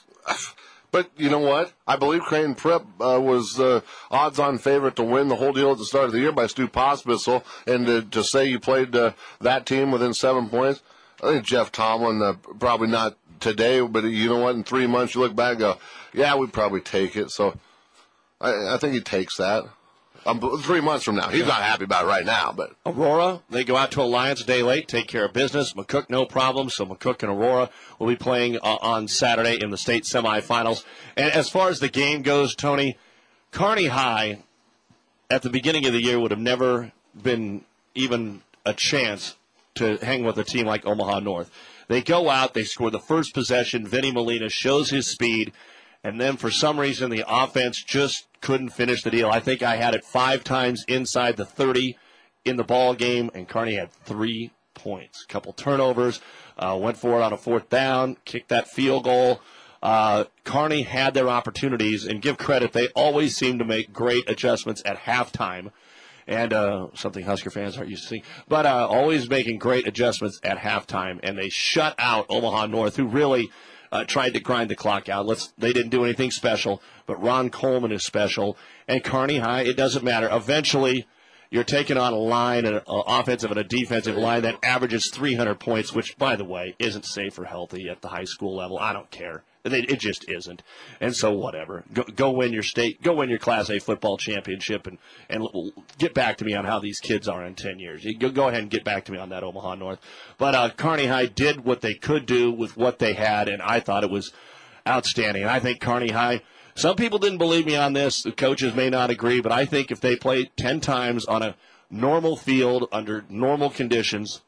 But you know what? I believe Creighton Prep uh, was uh, odds-on favorite to win the whole deal at the start of the year by Stu Pospisil, and to, to say you played uh, that team within seven points, I think Jeff Tomlin, uh, probably not today, but you know what? In three months you look back and go, yeah, we'd probably take it. So I, I think he takes that. Um, three months from now. He's not happy about it right now. But Aurora, they go out to Alliance a day late, take care of business. McCook, no problem. So McCook and Aurora will be playing uh, on Saturday in the state semifinals. And as far as the game goes, Tony, Kearney High at the beginning of the year would have never been even a chance to hang with a team like Omaha North. They go out, they score the first possession. Vinny Molina shows his speed. And then for some reason, the offense just couldn't finish the deal. I think I had it five times inside the thirty in the ball game, and Kearney had three points. A couple turnovers, uh, went for it on a fourth down, kicked that field goal. Uh, Kearney had their opportunities, and give credit, they always seem to make great adjustments at halftime. And uh, something Husker fans aren't used to seeing. But uh, always making great adjustments at halftime, and they shut out Omaha North, who really – Uh, tried to grind the clock out. Let's, they didn't do anything special, but Ron Coleman is special. And Kearney High, it doesn't matter. Eventually, you're taking on a line, an offensive and a defensive line that averages three hundred points, which, by the way, isn't safe or healthy at the high school level. I don't care. It just isn't. And so whatever. Go, go win your state, go win your Class A football championship, and, and get back to me on how these kids are in ten years. You go, go ahead and get back to me on that, Omaha North. But uh, Kearney High did what they could do with what they had, and I thought it was outstanding. And I think Kearney High, some people didn't believe me on this. The coaches may not agree, but I think if they play ten times on a normal field under normal conditions,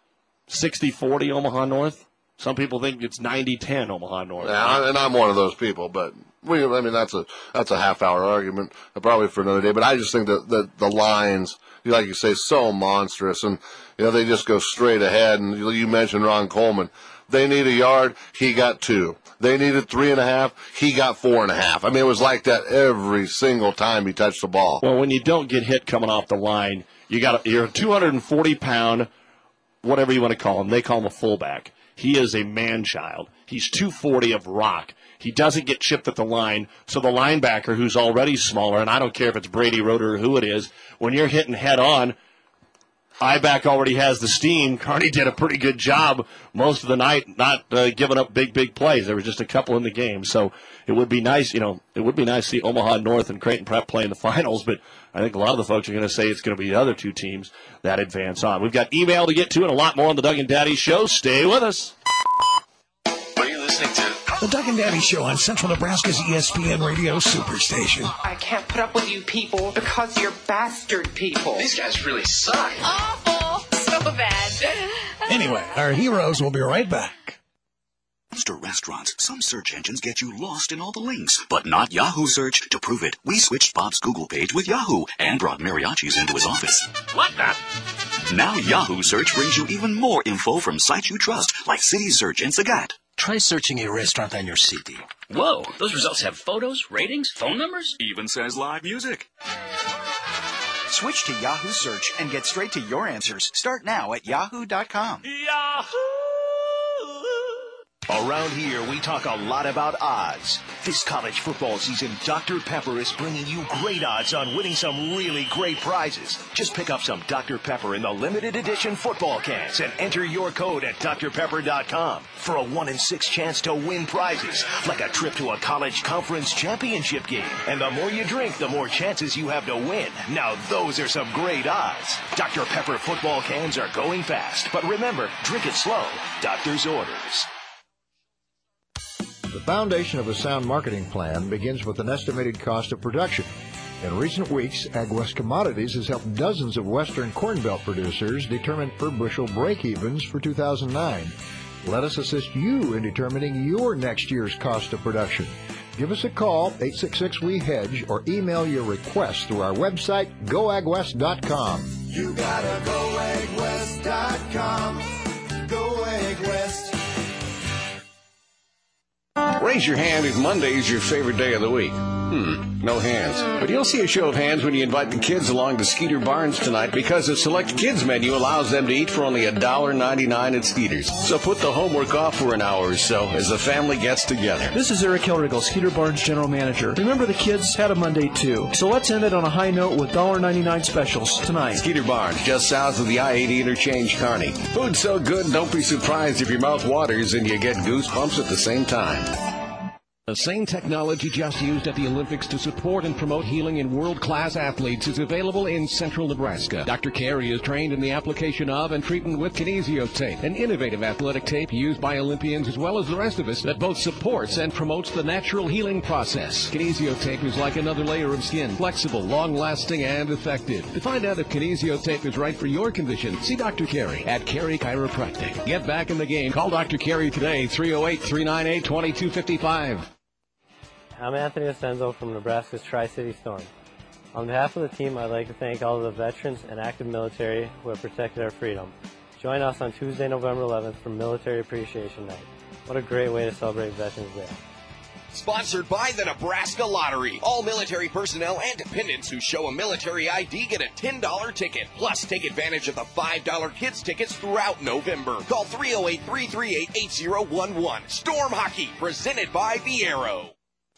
sixty forty Omaha North. Some people think it's ninety ten Omaha North. Yeah, and I'm one of those people, but we, I mean, that's a that's a half-hour argument, probably for another day. But I just think that the, the lines, like you say, so monstrous, and you know they just go straight ahead. And you mentioned Ron Coleman. They need a yard, he got two. They needed three and a half, he got four and a half. I mean, it was like that every single time he touched the ball. Well, when you don't get hit coming off the line, you got you're a two hundred forty pound, whatever you want to call him. They call him a fullback. He is a man-child. He's two forty of rock. He doesn't get chipped at the line, so the linebacker, who's already smaller, and I don't care if it's Brady Roder or who it is, when you're hitting head-on, I-back already has the steam. Carney did a pretty good job most of the night, not uh, giving up big, big plays. There were just a couple in the game. So it would be nice, you know, it would be nice to see Omaha North and Creighton Prep play in the finals, but I think a lot of the folks are going to say it's going to be the other two teams that advance on. We've got email to get to and a lot more on the Doug and Daddy Show. Stay with us. What are you listening to? The Doug and Daddy Show on Central Nebraska's E S P N Radio Superstation. I can't put up with you people because you're bastard people. These guys really suck. Awful. So bad. Anyway, our heroes will be right back. Monster restaurants. Some search engines get you lost in all the links, but not Yahoo Search. To prove it, we switched Bob's Google page with Yahoo and brought mariachis into his office. What the? Now Yahoo Search brings you even more info from sites you trust, like City Search and Sagat. Try searching a restaurant on your city. Whoa, those results have photos, ratings, phone numbers? Even says live music. Switch to Yahoo Search and get straight to your answers. Start now at yahoo dot com. Yahoo! Around here, we talk a lot about odds. This college football season, Doctor Pepper is bringing you great odds on winning some really great prizes. Just pick up some Doctor Pepper in the limited edition football cans and enter your code at dr pepper dot com for a one in six chance to win prizes, like a trip to a college conference championship game. And the more you drink, the more chances you have to win. Now, those are some great odds. Doctor Pepper football cans are going fast. But remember, drink it slow. Doctor's orders. The foundation of a sound marketing plan begins with an estimated cost of production. In recent weeks, AgWest Commodities has helped dozens of Western Corn Belt producers determine per bushel break-evens for two thousand nine. Let us assist you in determining your next year's cost of production. Give us a call, eight six six, W E, hedge, or email your request through our website, go ag west dot com. You gotta go ag west dot com. Go AgWest. Raise your hand if Monday is your favorite day of the week. Hmm, no hands. But you'll see a show of hands when you invite the kids along to Skeeter Barnes tonight, because the select kids menu allows them to eat for only one dollar ninety-nine at Skeeter's. So put the homework off for an hour or so as the family gets together. This is Eric Hilrigal, Skeeter Barnes General Manager. Remember, the kids had a Monday too. So let's end it on a high note with one dollar ninety-nine specials tonight. Skeeter Barnes, just south of the I eighty interchange, Kearney. Food's so good, don't be surprised if your mouth waters and you get goosebumps at the same time. The same technology just used at the Olympics to support and promote healing in world-class athletes is available in central Nebraska. Doctor Carey is trained in the application of and treatment with Kinesio Tape, an innovative athletic tape used by Olympians as well as the rest of us that both supports and promotes the natural healing process. Kinesio Tape is like another layer of skin, flexible, long-lasting, and effective. To find out if Kinesio Tape is right for your condition, see Doctor Carey at Carey Chiropractic. Get back in the game. Call Doctor Carey today, three oh eight, three nine eight, two two five five. I'm Anthony Osenzo from Nebraska's Tri-City Storm. On behalf of the team, I'd like to thank all of the veterans and active military who have protected our freedom. Join us on Tuesday, November eleventh for Military Appreciation Night. What a great way to celebrate Veterans Day. Sponsored by the Nebraska Lottery. All military personnel and dependents who show a military I D get a ten dollar ticket. Plus, take advantage of the five dollar kids tickets throughout November. Call three oh eight, three three eight, eight oh one one. Storm Hockey, presented by The Arrow.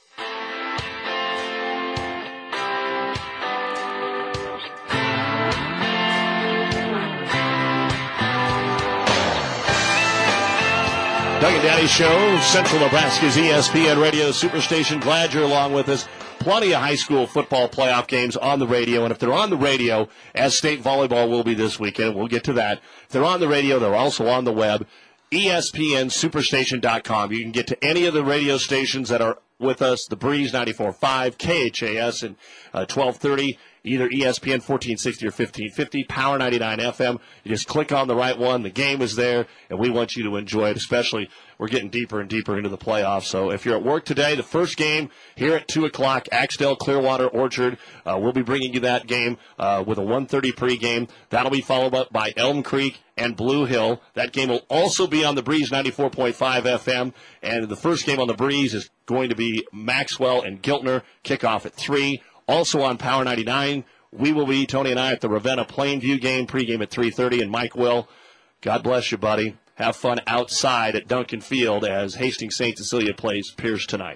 Doug and Daddy Show, Central Nebraska's E S P N Radio Superstation. Glad you're along with us. Plenty of high school football playoff games on the radio, and if they're on the radio, as state volleyball will be this weekend, we'll get to that. If they're on the radio, they're also on the web, E S P N superstation dot com. You can get to any of the radio stations that are with us, the Breeze ninety-four point five, K H A S and uh, twelve thirty, either E S P N fourteen sixty or fifteen fifty, Power ninety-nine F M. You just click on the right one. The game is there, and we want you to enjoy it, especially we're getting deeper and deeper into the playoffs. So if you're at work today, the first game here at two o'clock, Axtell, Clearwater, Orchard. Uh, we'll be bringing you that game uh, with a one thirty pregame. That'll be followed up by Elm Creek and Blue Hill. That game will also be on the Breeze ninety-four point five F M. And the first game on the Breeze is going to be Maxwell and Giltner, kickoff at three. Also on Power ninety-nine, we will be, Tony and I, at the Ravenna Plainview game, pregame at three thirty. And Mike Will, God bless you, buddy. have fun outside at Duncan Field as Hastings Saint Cecilia plays Pierce tonight.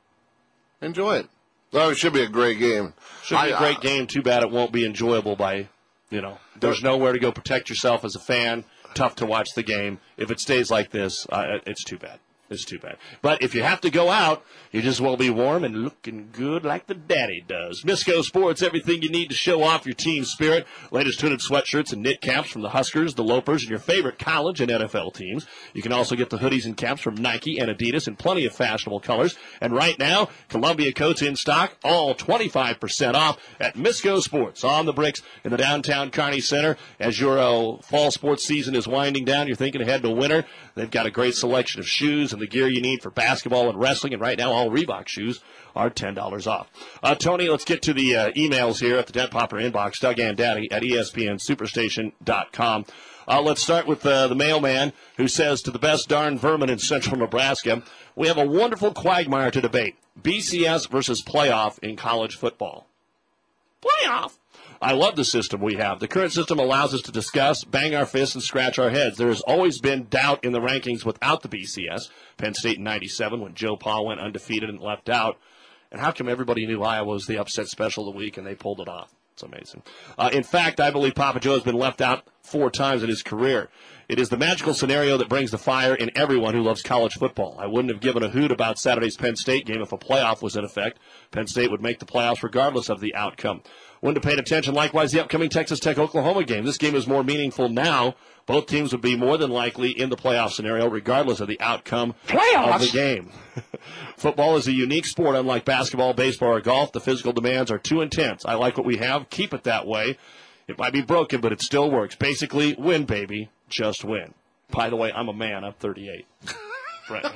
Enjoy it. Well, it should be a great game. Should be I, a great I, game. Too bad it won't be enjoyable by, you know, there's nowhere to go protect yourself as a fan. Tough to watch the game. If it stays like this, uh, it's too bad. It's too bad. But if you have to go out, you just will be warm and looking good like the daddy does. Misco Sports, everything you need to show off your team spirit. Latest hooded sweatshirts and knit caps from the Huskers, the Lopers, and your favorite college and N F L teams. You can also get the hoodies and caps from Nike and Adidas in plenty of fashionable colors. And right now, Columbia coats in stock, all twenty-five percent off at Misco Sports on the bricks in the downtown Kearney Center. As your uh, fall sports season is winding down, you're thinking ahead to winter. They've got a great selection of shoes and the gear you need for basketball and wrestling. And right now, all Reebok shoes are ten dollars off. Uh, Tony, let's get to the uh, emails here at the Dent Popper inbox. Doug and Daddy at E S P N Superstation dot com. Uh, let's start with uh, the mailman who says, to the best darn vermin in central Nebraska, we have a wonderful quagmire to debate. B C S versus playoff in college football. Playoff? I love the system we have. The current system allows us to discuss, bang our fists, and scratch our heads. There has always been doubt in the rankings without the B C S. Penn State in ninety-seven when Joe Pa went undefeated and left out. And how come everybody knew Iowa was the upset special of the week and they pulled it off? It's amazing. Uh, in fact, I believe Papa Joe has been left out four times in his career. It is the magical scenario that brings the fire in everyone who loves college football. I wouldn't have given a hoot about Saturday's Penn State game if a playoff was in effect. Penn State would make the playoffs regardless of the outcome. Wouldn't have paid attention, likewise, the upcoming Texas Tech-Oklahoma game. This game is more meaningful now. Both teams would be more than likely in the playoff scenario regardless of the outcome Playoffs? of the game. Football is a unique sport, unlike basketball, baseball, or golf. The physical demands are too intense. I like what we have. Keep it that way. It might be broken, but it still works. Basically, win, baby. Just win. By the way, I'm a man. I'm thirty-eight. Brent,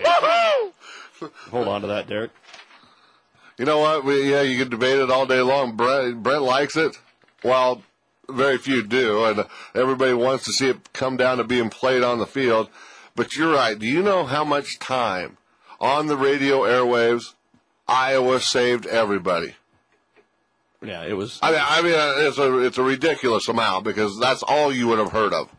hold on to that, Derek. You know what? We, yeah, you can debate it all day long. Brent, Brent likes it. Well, very few do, and everybody wants to see it come down to being played on the field. But you're right. Do you know how much time on the radio airwaves Iowa saved everybody? Yeah, it was. I mean, I mean, it's a it's a ridiculous amount because that's all you would have heard of.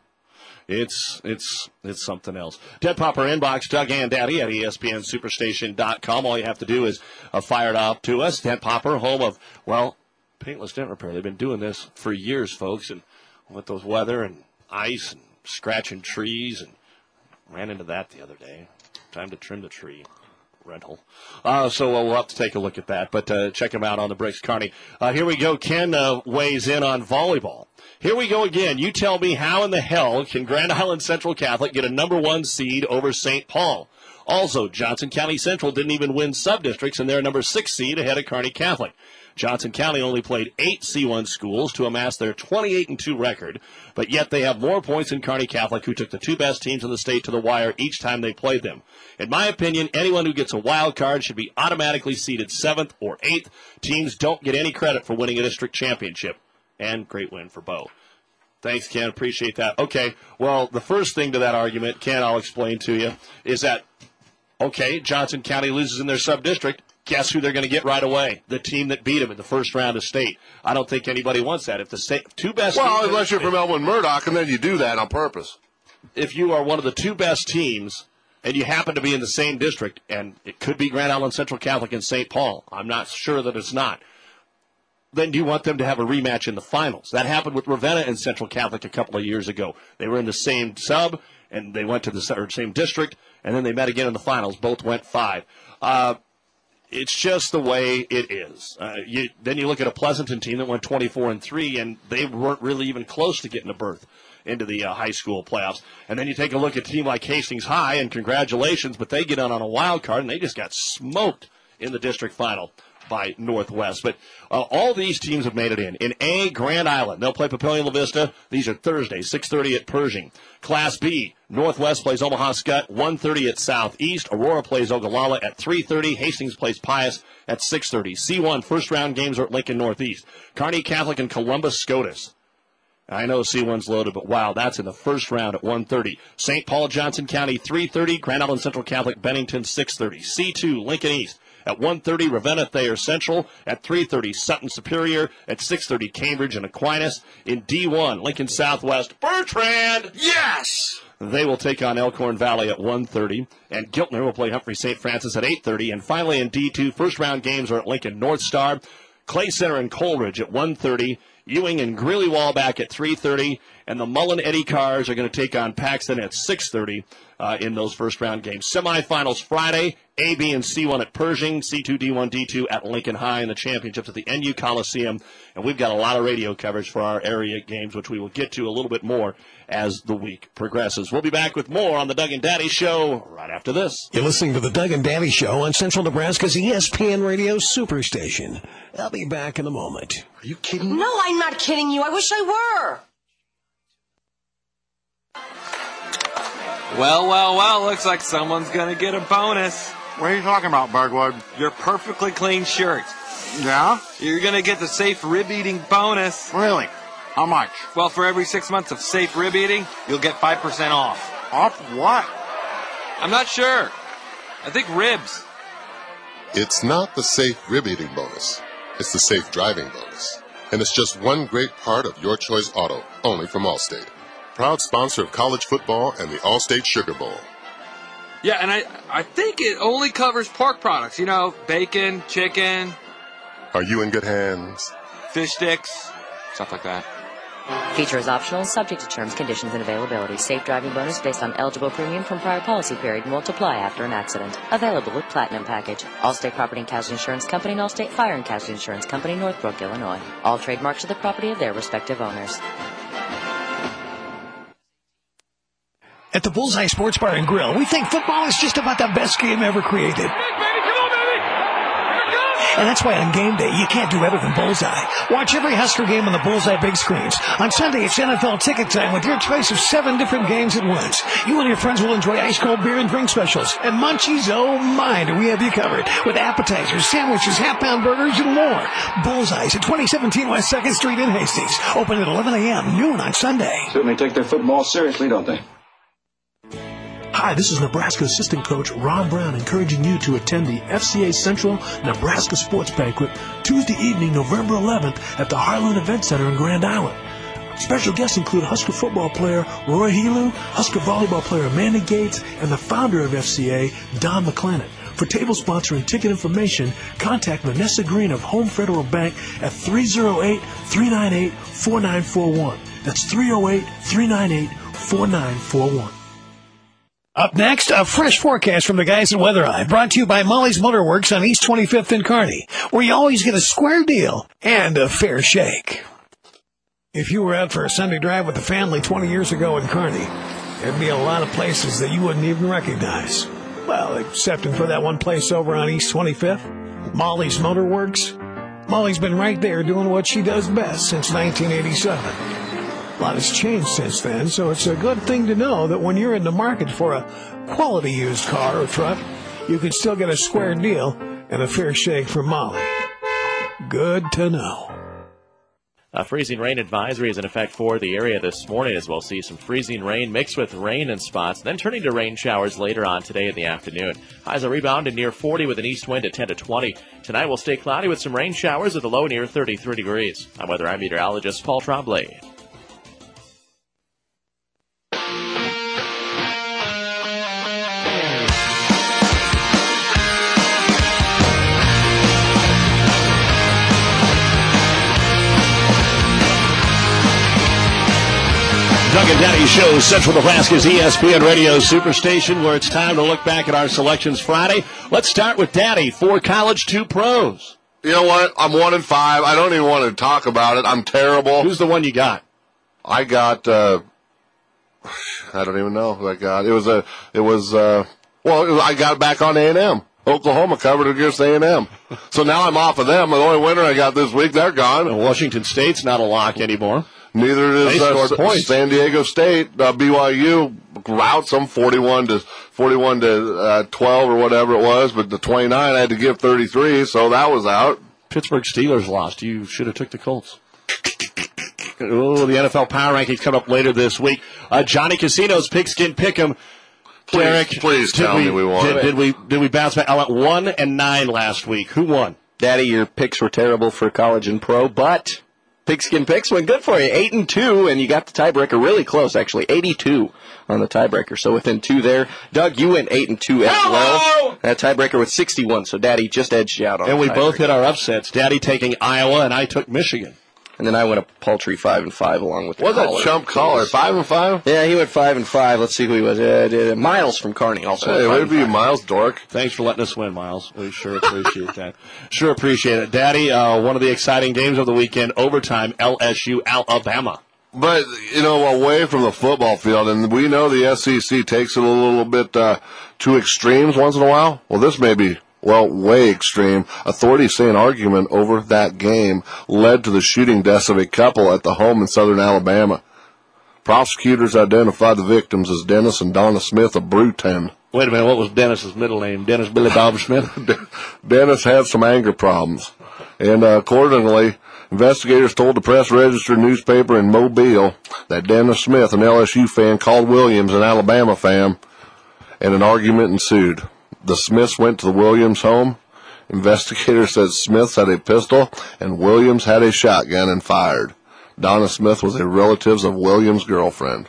It's it's it's something else. Dead Popper inbox, Doug and Daddy at E S P N Superstation dot com. All you have to do is uh, fire it up to us. Dead Popper, home of, well, paintless dent repair. They've been doing this for years, folks, and with those weather and ice and scratching trees, and ran into that the other day. Time to trim the tree. Rental. Uh, so uh, we'll have to take a look at that, but uh, check them out on the Bricks, Kearney. Uh, here we go. Ken uh, weighs in on volleyball. Here we go again. You tell me how in the hell can Grand Island Central Catholic get a number one seed over Saint Paul? Also, Johnson County Central didn't even win sub-districts, and they're number six seed ahead of Kearney Catholic. Johnson County only played eight C one schools to amass their twenty-eight and two record, but yet they have more points than Kearney Catholic, who took the two best teams in the state to the wire each time they played them. In my opinion, anyone who gets a wild card should be automatically seeded seventh or eighth. Teams don't get any credit for winning a district championship. And great win for Bo. Thanks, Ken. Appreciate that. Okay, well, the first thing to that argument, Ken, I'll explain to you, is that, okay, Johnson County loses in their sub-district. Guess who they're going to get right away? The team that beat them in the first round of state. I don't think anybody wants that. If the state, two best well, teams, unless you're from Elwyn Murdoch, and then you do that on purpose. If you are one of the two best teams, and you happen to be in the same district, and it could be Grand Island Central Catholic and Saint Paul, I'm not sure that it's not, then do you want them to have a rematch in the finals? That happened with Ravenna and Central Catholic a couple of years ago. They were in the same sub, and they went to the same district, and then they met again in the finals. Both went five. Uh, It's just the way it is. Uh, you, then you look at a Pleasanton team that went twenty-four and three, and they weren't really even close to getting a berth into the uh, high school playoffs. And then you take a look at a team like Hastings High, and congratulations, but they get on on a wild card, and they just got smoked in the district final by Northwest. But uh, all these teams have made it in. In A, Grand Island, they'll play Papillion La Vista. These are Thursday, six thirty at Pershing. Class B, Northwest plays Omaha Skutt, one thirty at Southeast. Aurora plays Ogallala at three thirty. Hastings plays Pius at six thirty. C one, first round games are at Lincoln Northeast. Kearney Catholic and Columbus Scotus. I know C one's loaded, but wow, that's in the first round at one thirty. Saint Paul, Johnson County, three thirty. Grand Island Central Catholic, Bennington, six thirty. C two, Lincoln East. At one thirty, Ravenna Thayer Central. At three thirty, Sutton Superior. At six thirty, Cambridge and Aquinas. In D one, Lincoln Southwest, Bertrand. Yes! They will take on Elkhorn Valley at one thirty, and Giltner will play Humphrey Saint Francis at eight thirty. And finally in D two, first-round games are at Lincoln North Star, Clay Center and Coleridge at one thirty, Ewing and Greeley back at three thirty, and the Mullen Eddie Cars are going to take on Paxton at six thirty uh, in those first-round games. Semifinals Friday, A, B, and C one at Pershing, C two, D one, D two at Lincoln High, and the championships at the N U Coliseum. And we've got a lot of radio coverage for our area games, which we will get to a little bit more as the week progresses. We'll be back with more on the Doug and Daddy Show right after this. You're listening to the Doug and Daddy Show on Central Nebraska's E S P N Radio Superstation. I'll be back in a moment. Are you kidding me? No, I'm not kidding you. I wish I were. Well, well, well, looks like someone's going to get a bonus. What are you talking about, Bergwood? Your perfectly clean shirt. Yeah? You're going to get the safe rib eating bonus. Really? How much? Well, for every six months of safe rib eating, you'll get five percent off. Off what? I'm not sure. I think ribs. It's not the safe rib eating bonus. It's the safe driving bonus. And it's just one great part of Your Choice Auto, only from Allstate. Proud sponsor of college football and the Allstate Sugar Bowl. Yeah, and I, I think it only covers pork products. You know, bacon, chicken. Are you in good hands? Fish sticks, stuff like that. Feature is optional, subject to terms, conditions, and availability. Safe driving bonus based on eligible premium from prior policy period and will apply after an accident. Available with Platinum Package. Allstate Property and Casualty Insurance Company and Allstate Fire and Casualty Insurance Company, Northbrook, Illinois. All trademarks are the property of their respective owners. At the Bullseye Sports Bar and Grill, we think football is just about the best game ever created. And that's why on game day, you can't do better than Bullseye. Watch every Husker game on the Bullseye big screens. On Sunday, it's N F L ticket time with your choice of seven different games at once. You and your friends will enjoy ice-cold beer and drink specials. And Munchies, oh my, do we have you covered. With appetizers, sandwiches, half-pound burgers, and more. Bullseye's at twenty seventeen West second Street in Hastings. Open at eleven a.m., noon on Sunday. Certainly take their football seriously, don't they? Hi, this is Nebraska assistant coach Ron Brown encouraging you to attend the F C A Central Nebraska Sports Banquet Tuesday evening, November eleventh at the Harlan Event Center in Grand Island. Special guests include Husker football player Roy Helu, Husker volleyball player Amanda Gates, and the founder of F C A, Don McClellan. For table sponsor and ticket information, contact Vanessa Green of Home Federal Bank at three oh eight, three nine eight, four nine four one. That's three oh eight, three nine eight, four nine four one. Up next, a fresh forecast from the guys at Weather Eye, brought to you by Molly's Motorworks on East twenty-fifth in Kearney, where you always get a square deal and a fair shake. If you were out for a Sunday drive with the family twenty years ago in Kearney, there'd be a lot of places that you wouldn't even recognize. Well, excepting for that one place over on East twenty-fifth, Molly's Motorworks. Molly's been right there doing what she does best since nineteen eighty-seven. A lot has changed since then, so it's a good thing to know that when you're in the market for a quality used car or truck, you can still get a square deal and a fair shake from Molly. Good to know. A freezing rain advisory is in effect for the area this morning, as we'll see some freezing rain mixed with rain in spots, then turning to rain showers later on today in the afternoon. Highs will rebound to near forty with an east wind at ten to twenty. Tonight will stay cloudy with some rain showers with a low near thirty-three degrees. I'm Weather Eye meteorologist Paul Tremblay. Doug and Daddy Show, Central Nebraska's E S P N Radio Superstation, where it's time to look back at our selections Friday. Let's start with Daddy for College two Pros. You know what? I'm one and five. I don't even want to talk about it. I'm terrible. Who's the one you got? I got, uh, I don't even know who I got. It was a, it was, uh, well, it was, I got back on A and M. Oklahoma covered against A and M. So now I'm off of them. The only winner I got this week, they're gone. And Washington State's not a lock anymore. Neither is uh, San Diego State. Uh, B Y U routs them forty-one to forty-one to uh, twelve or whatever it was, but the twenty-nine I had to give thirty-three, so that was out. Pittsburgh Steelers lost. You should have took the Colts. Oh, the N F L Power Rankings come up later this week. Uh, Johnny Casino's Pigskin Pick'em. Please, Derek, please tell we, me we won. Did, did we did we bounce back? I went one and nine last week. Who won? Daddy, your picks were terrible for college and pro, but Pigskin Picks went good for you. Eight and two, and you got the tiebreaker really close, actually. eighty-two on the tiebreaker, so within two there. Doug, you went eight and two as well. That tiebreaker was sixty-one, so Daddy just edged you out on. And the we tiebreaker. both hit our upsets. Daddy taking Iowa, and I took Michigan. And then I went a paltry five and five along with the What's that caller. chump caller? Five and five? Yeah, he went five and five. Let's see who he was. Uh, Miles from Kearney also. Hey, way to be Miles, dork. Thanks for letting us win, Miles. We sure appreciate that. Sure appreciate it. Daddy, uh, one of the exciting games of the weekend, overtime, L S U, Alabama. But, you know, away from the football field, and we know the S E C takes it a little bit uh, to extremes once in a while. Well, this may be, well, way extreme. Authorities say an argument over that game led to the shooting deaths of a couple at the home in southern Alabama. Prosecutors identified the victims as Dennis and Donna Smith of Brewton. Wait a minute, what was Dennis's middle name? Dennis Billy Bob Smith? Dennis had some anger problems. And uh, accordingly, investigators told the Press-Register newspaper in Mobile that Dennis Smith, an L S U fan, called Williams an Alabama fan, and an argument ensued. The Smiths went to the Williams home. Investigators said Smiths had a pistol and Williams had a shotgun and fired. Donna Smith was a relative of Williams' girlfriend.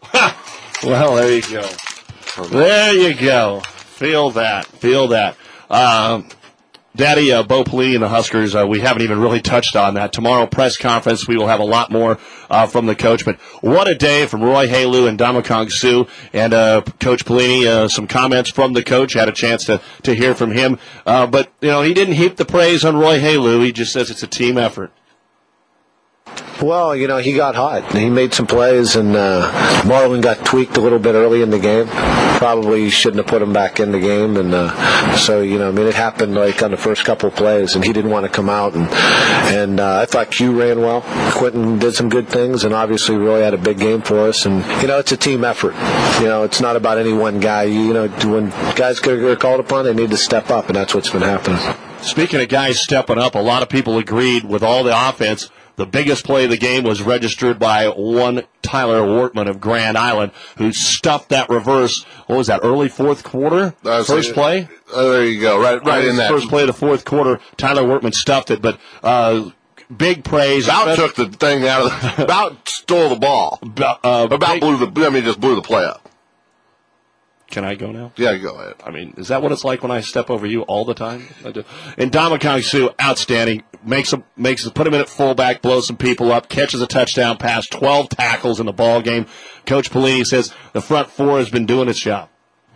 Well, there you go. There you go. Feel that. Feel that. Um, Daddy, uh, Bo Pelini and the Huskers, uh, we haven't even really touched on that. Tomorrow, press conference, we will have a lot more uh, from the coach. But what a day from Roy Halu and Damakong Su. And uh, Coach Pelini, uh, some comments from the coach. Had a chance to, to hear from him. Uh, but, you know, he didn't heap the praise on Roy Halu. He just says it's a team effort. Well, you know, he got hot. He made some plays, and uh, Marlon got tweaked a little bit early in the game. Probably shouldn't have put him back in the game, and uh, so, you know, I mean, it happened like on the first couple of plays, and he didn't want to come out. And and uh, I thought Q ran well. Quentin did some good things, and obviously Roy had a big game for us. And you know, it's a team effort. You know, it's not about any one guy. You know, when guys get called upon, they need to step up, and that's what's been happening. Speaking of guys stepping up, a lot of people agreed with all the offense. The biggest play of the game was registered by one Tyler Wortman of Grand Island, who stuffed that reverse. What was that, early fourth quarter? Uh, first so, play? Uh, there you go, right right uh, in that. First play of the fourth quarter, Tyler Wortman stuffed it, but uh, big praise. About took the thing out of the, about stole the ball. About, uh, about big, blew the, I mean, just blew the play up. Can I go now? Yeah, go ahead. I mean, is that what it's like when I step over you all the time? I do. And Damakong Su, outstanding. Makes a, makes a, put him in at fullback, blows some people up, catches a touchdown pass, twelve tackles in the ball game. Coach Pelini says the front four has been doing its job.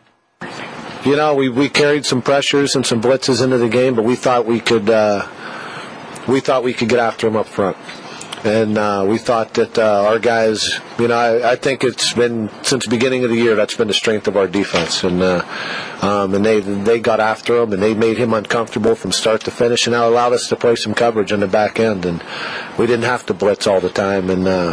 You know, we we carried some pressures and some blitzes into the game, but we thought we could uh, we thought we could get after them up front. And uh, we thought that uh, our guys, you know, I, I think it's been since the beginning of the year that's been the strength of our defense, and uh, um, and they they got after him and they made him uncomfortable from start to finish, and that allowed us to play some coverage on the back end, and we didn't have to blitz all the time, and uh,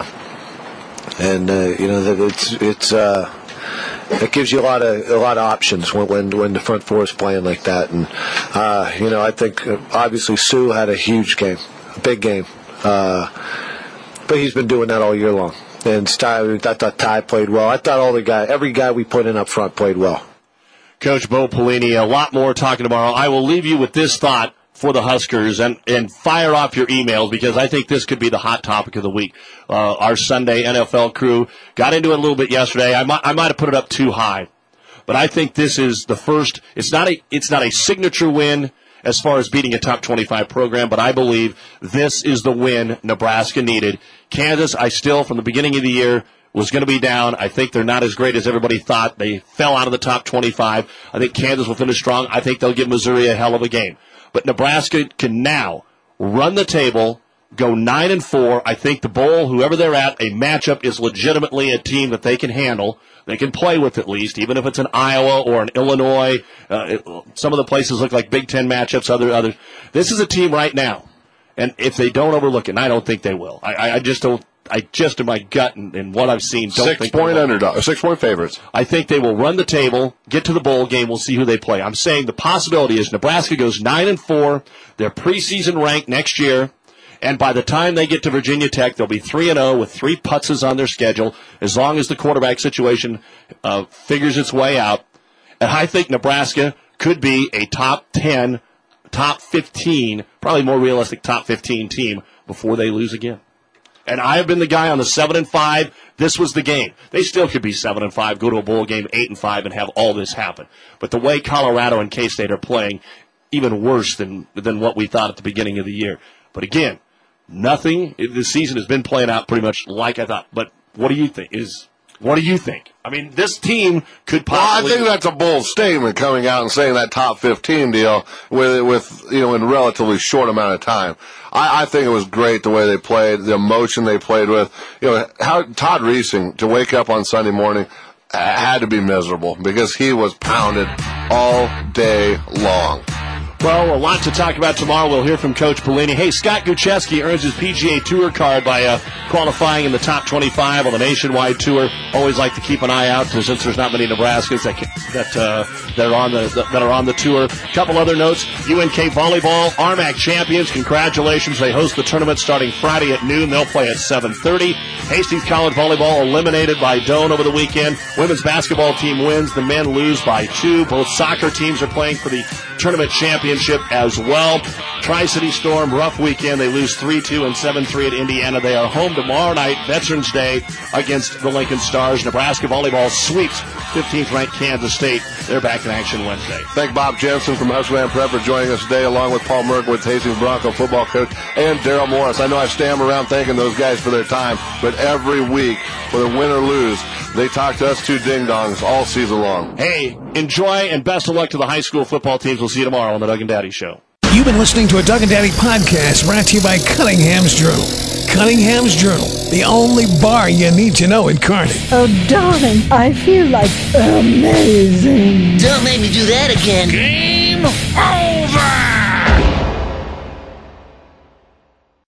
and uh, you know it's it's uh, it gives you a lot of a lot of options when when, when the front four is playing like that, and uh, you know I think uh, obviously Sue had a huge game, a big game. Uh, but he's been doing that all year long. And Ty, I thought Ty played well. I thought all the guy, every guy we put in up front played well. Coach Bo Pelini, a lot more talking tomorrow. I will leave you with this thought for the Huskers, and, and fire off your emails, because I think this could be the hot topic of the week. Uh, our Sunday N F L crew got into it a little bit yesterday. I might, I might have put it up too high, but I think this is the first. It's not a, it's not a signature win as far as beating a top twenty-five program, but I believe this is the win Nebraska needed. Kansas, I still, from the beginning of the year, was going to be down. I think they're not as great as everybody thought. They fell out of the top twenty-five. I think Kansas will finish strong. I think they'll give Missouri a hell of a game. But Nebraska can now run the table, go nine and four. I think the bowl, whoever they're at, a matchup is legitimately a team that they can handle. They can play with at least, even if it's an Iowa or an Illinois. Uh, it, some of the places look like Big Ten matchups, other others. This is a team right now, and if they don't overlook it, and I don't think they will. I, I just don't. I just in my gut and, and what I've seen don't six think point underdog, six point favorites. I think they will run the table, get to the bowl game. We'll see who they play. I'm saying the possibility is Nebraska goes nine and four. They're preseason ranked next year. And by the time they get to Virginia Tech, they'll be three and oh with three putzes on their schedule, as long as the quarterback situation uh, figures its way out. And I think Nebraska could be a top ten, top fifteen, probably more realistic top fifteen team before they lose again. And I have been the guy on the seven and five. This was the game. They still could be seven and five, go to a bowl game eight and five, and have all this happen. But the way Colorado and K-State are playing, even worse than than what we thought at the beginning of the year. But again, nothing. The season has been playing out pretty much like I thought. But what do you think? Is what do you think? I mean, this team could possibly. Well, I think that's a bold statement coming out and saying that top fifteen deal with with you know in a relatively short amount of time. I, I think it was great the way they played, the emotion they played with. You know, how Todd Reesing to wake up on Sunday morning had to be miserable because he was pounded all day long. Well, a lot to talk about tomorrow. We'll hear from Coach Pelini. Hey, Scott Gucheski earns his P G A Tour card by uh, qualifying in the top twenty-five on the Nationwide Tour. Always like to keep an eye out since there's not many Nebraskans that can, that uh, that are on the that are on the tour. A couple other notes: U N K volleyball, R M A C champions. Congratulations! They host the tournament starting Friday at noon. They'll play at seven thirty. Hastings College volleyball eliminated by Doane over the weekend. Women's basketball team wins. The men lose by two. Both soccer teams are playing for the tournament championship as well. Tri-City Storm, rough weekend. They lose three two and seven three at Indiana. They are home tomorrow night, Veterans Day, against the Lincoln Stars. Nebraska volleyball sweeps fifteenth ranked Kansas State. They're back in action Wednesday. Thank Bob Jensen from Husqvarna Prep for joining us today, along with Paul Merkowitz, Hastings Bronco football coach, and Daryl Morris. I know I stand around thanking those guys for their time, but every week, whether win or lose, they talk to us two ding-dongs all season long. Hey, enjoy and best of luck to the high school football teams. We'll see you tomorrow on the Doug and Daddy Show. You've been listening to a Doug and Daddy podcast brought to you by Cunningham's Journal. Cunningham's Journal, the only bar you need to know in Kearney. Oh, darling, I feel like amazing. Don't make me do that again. Game over!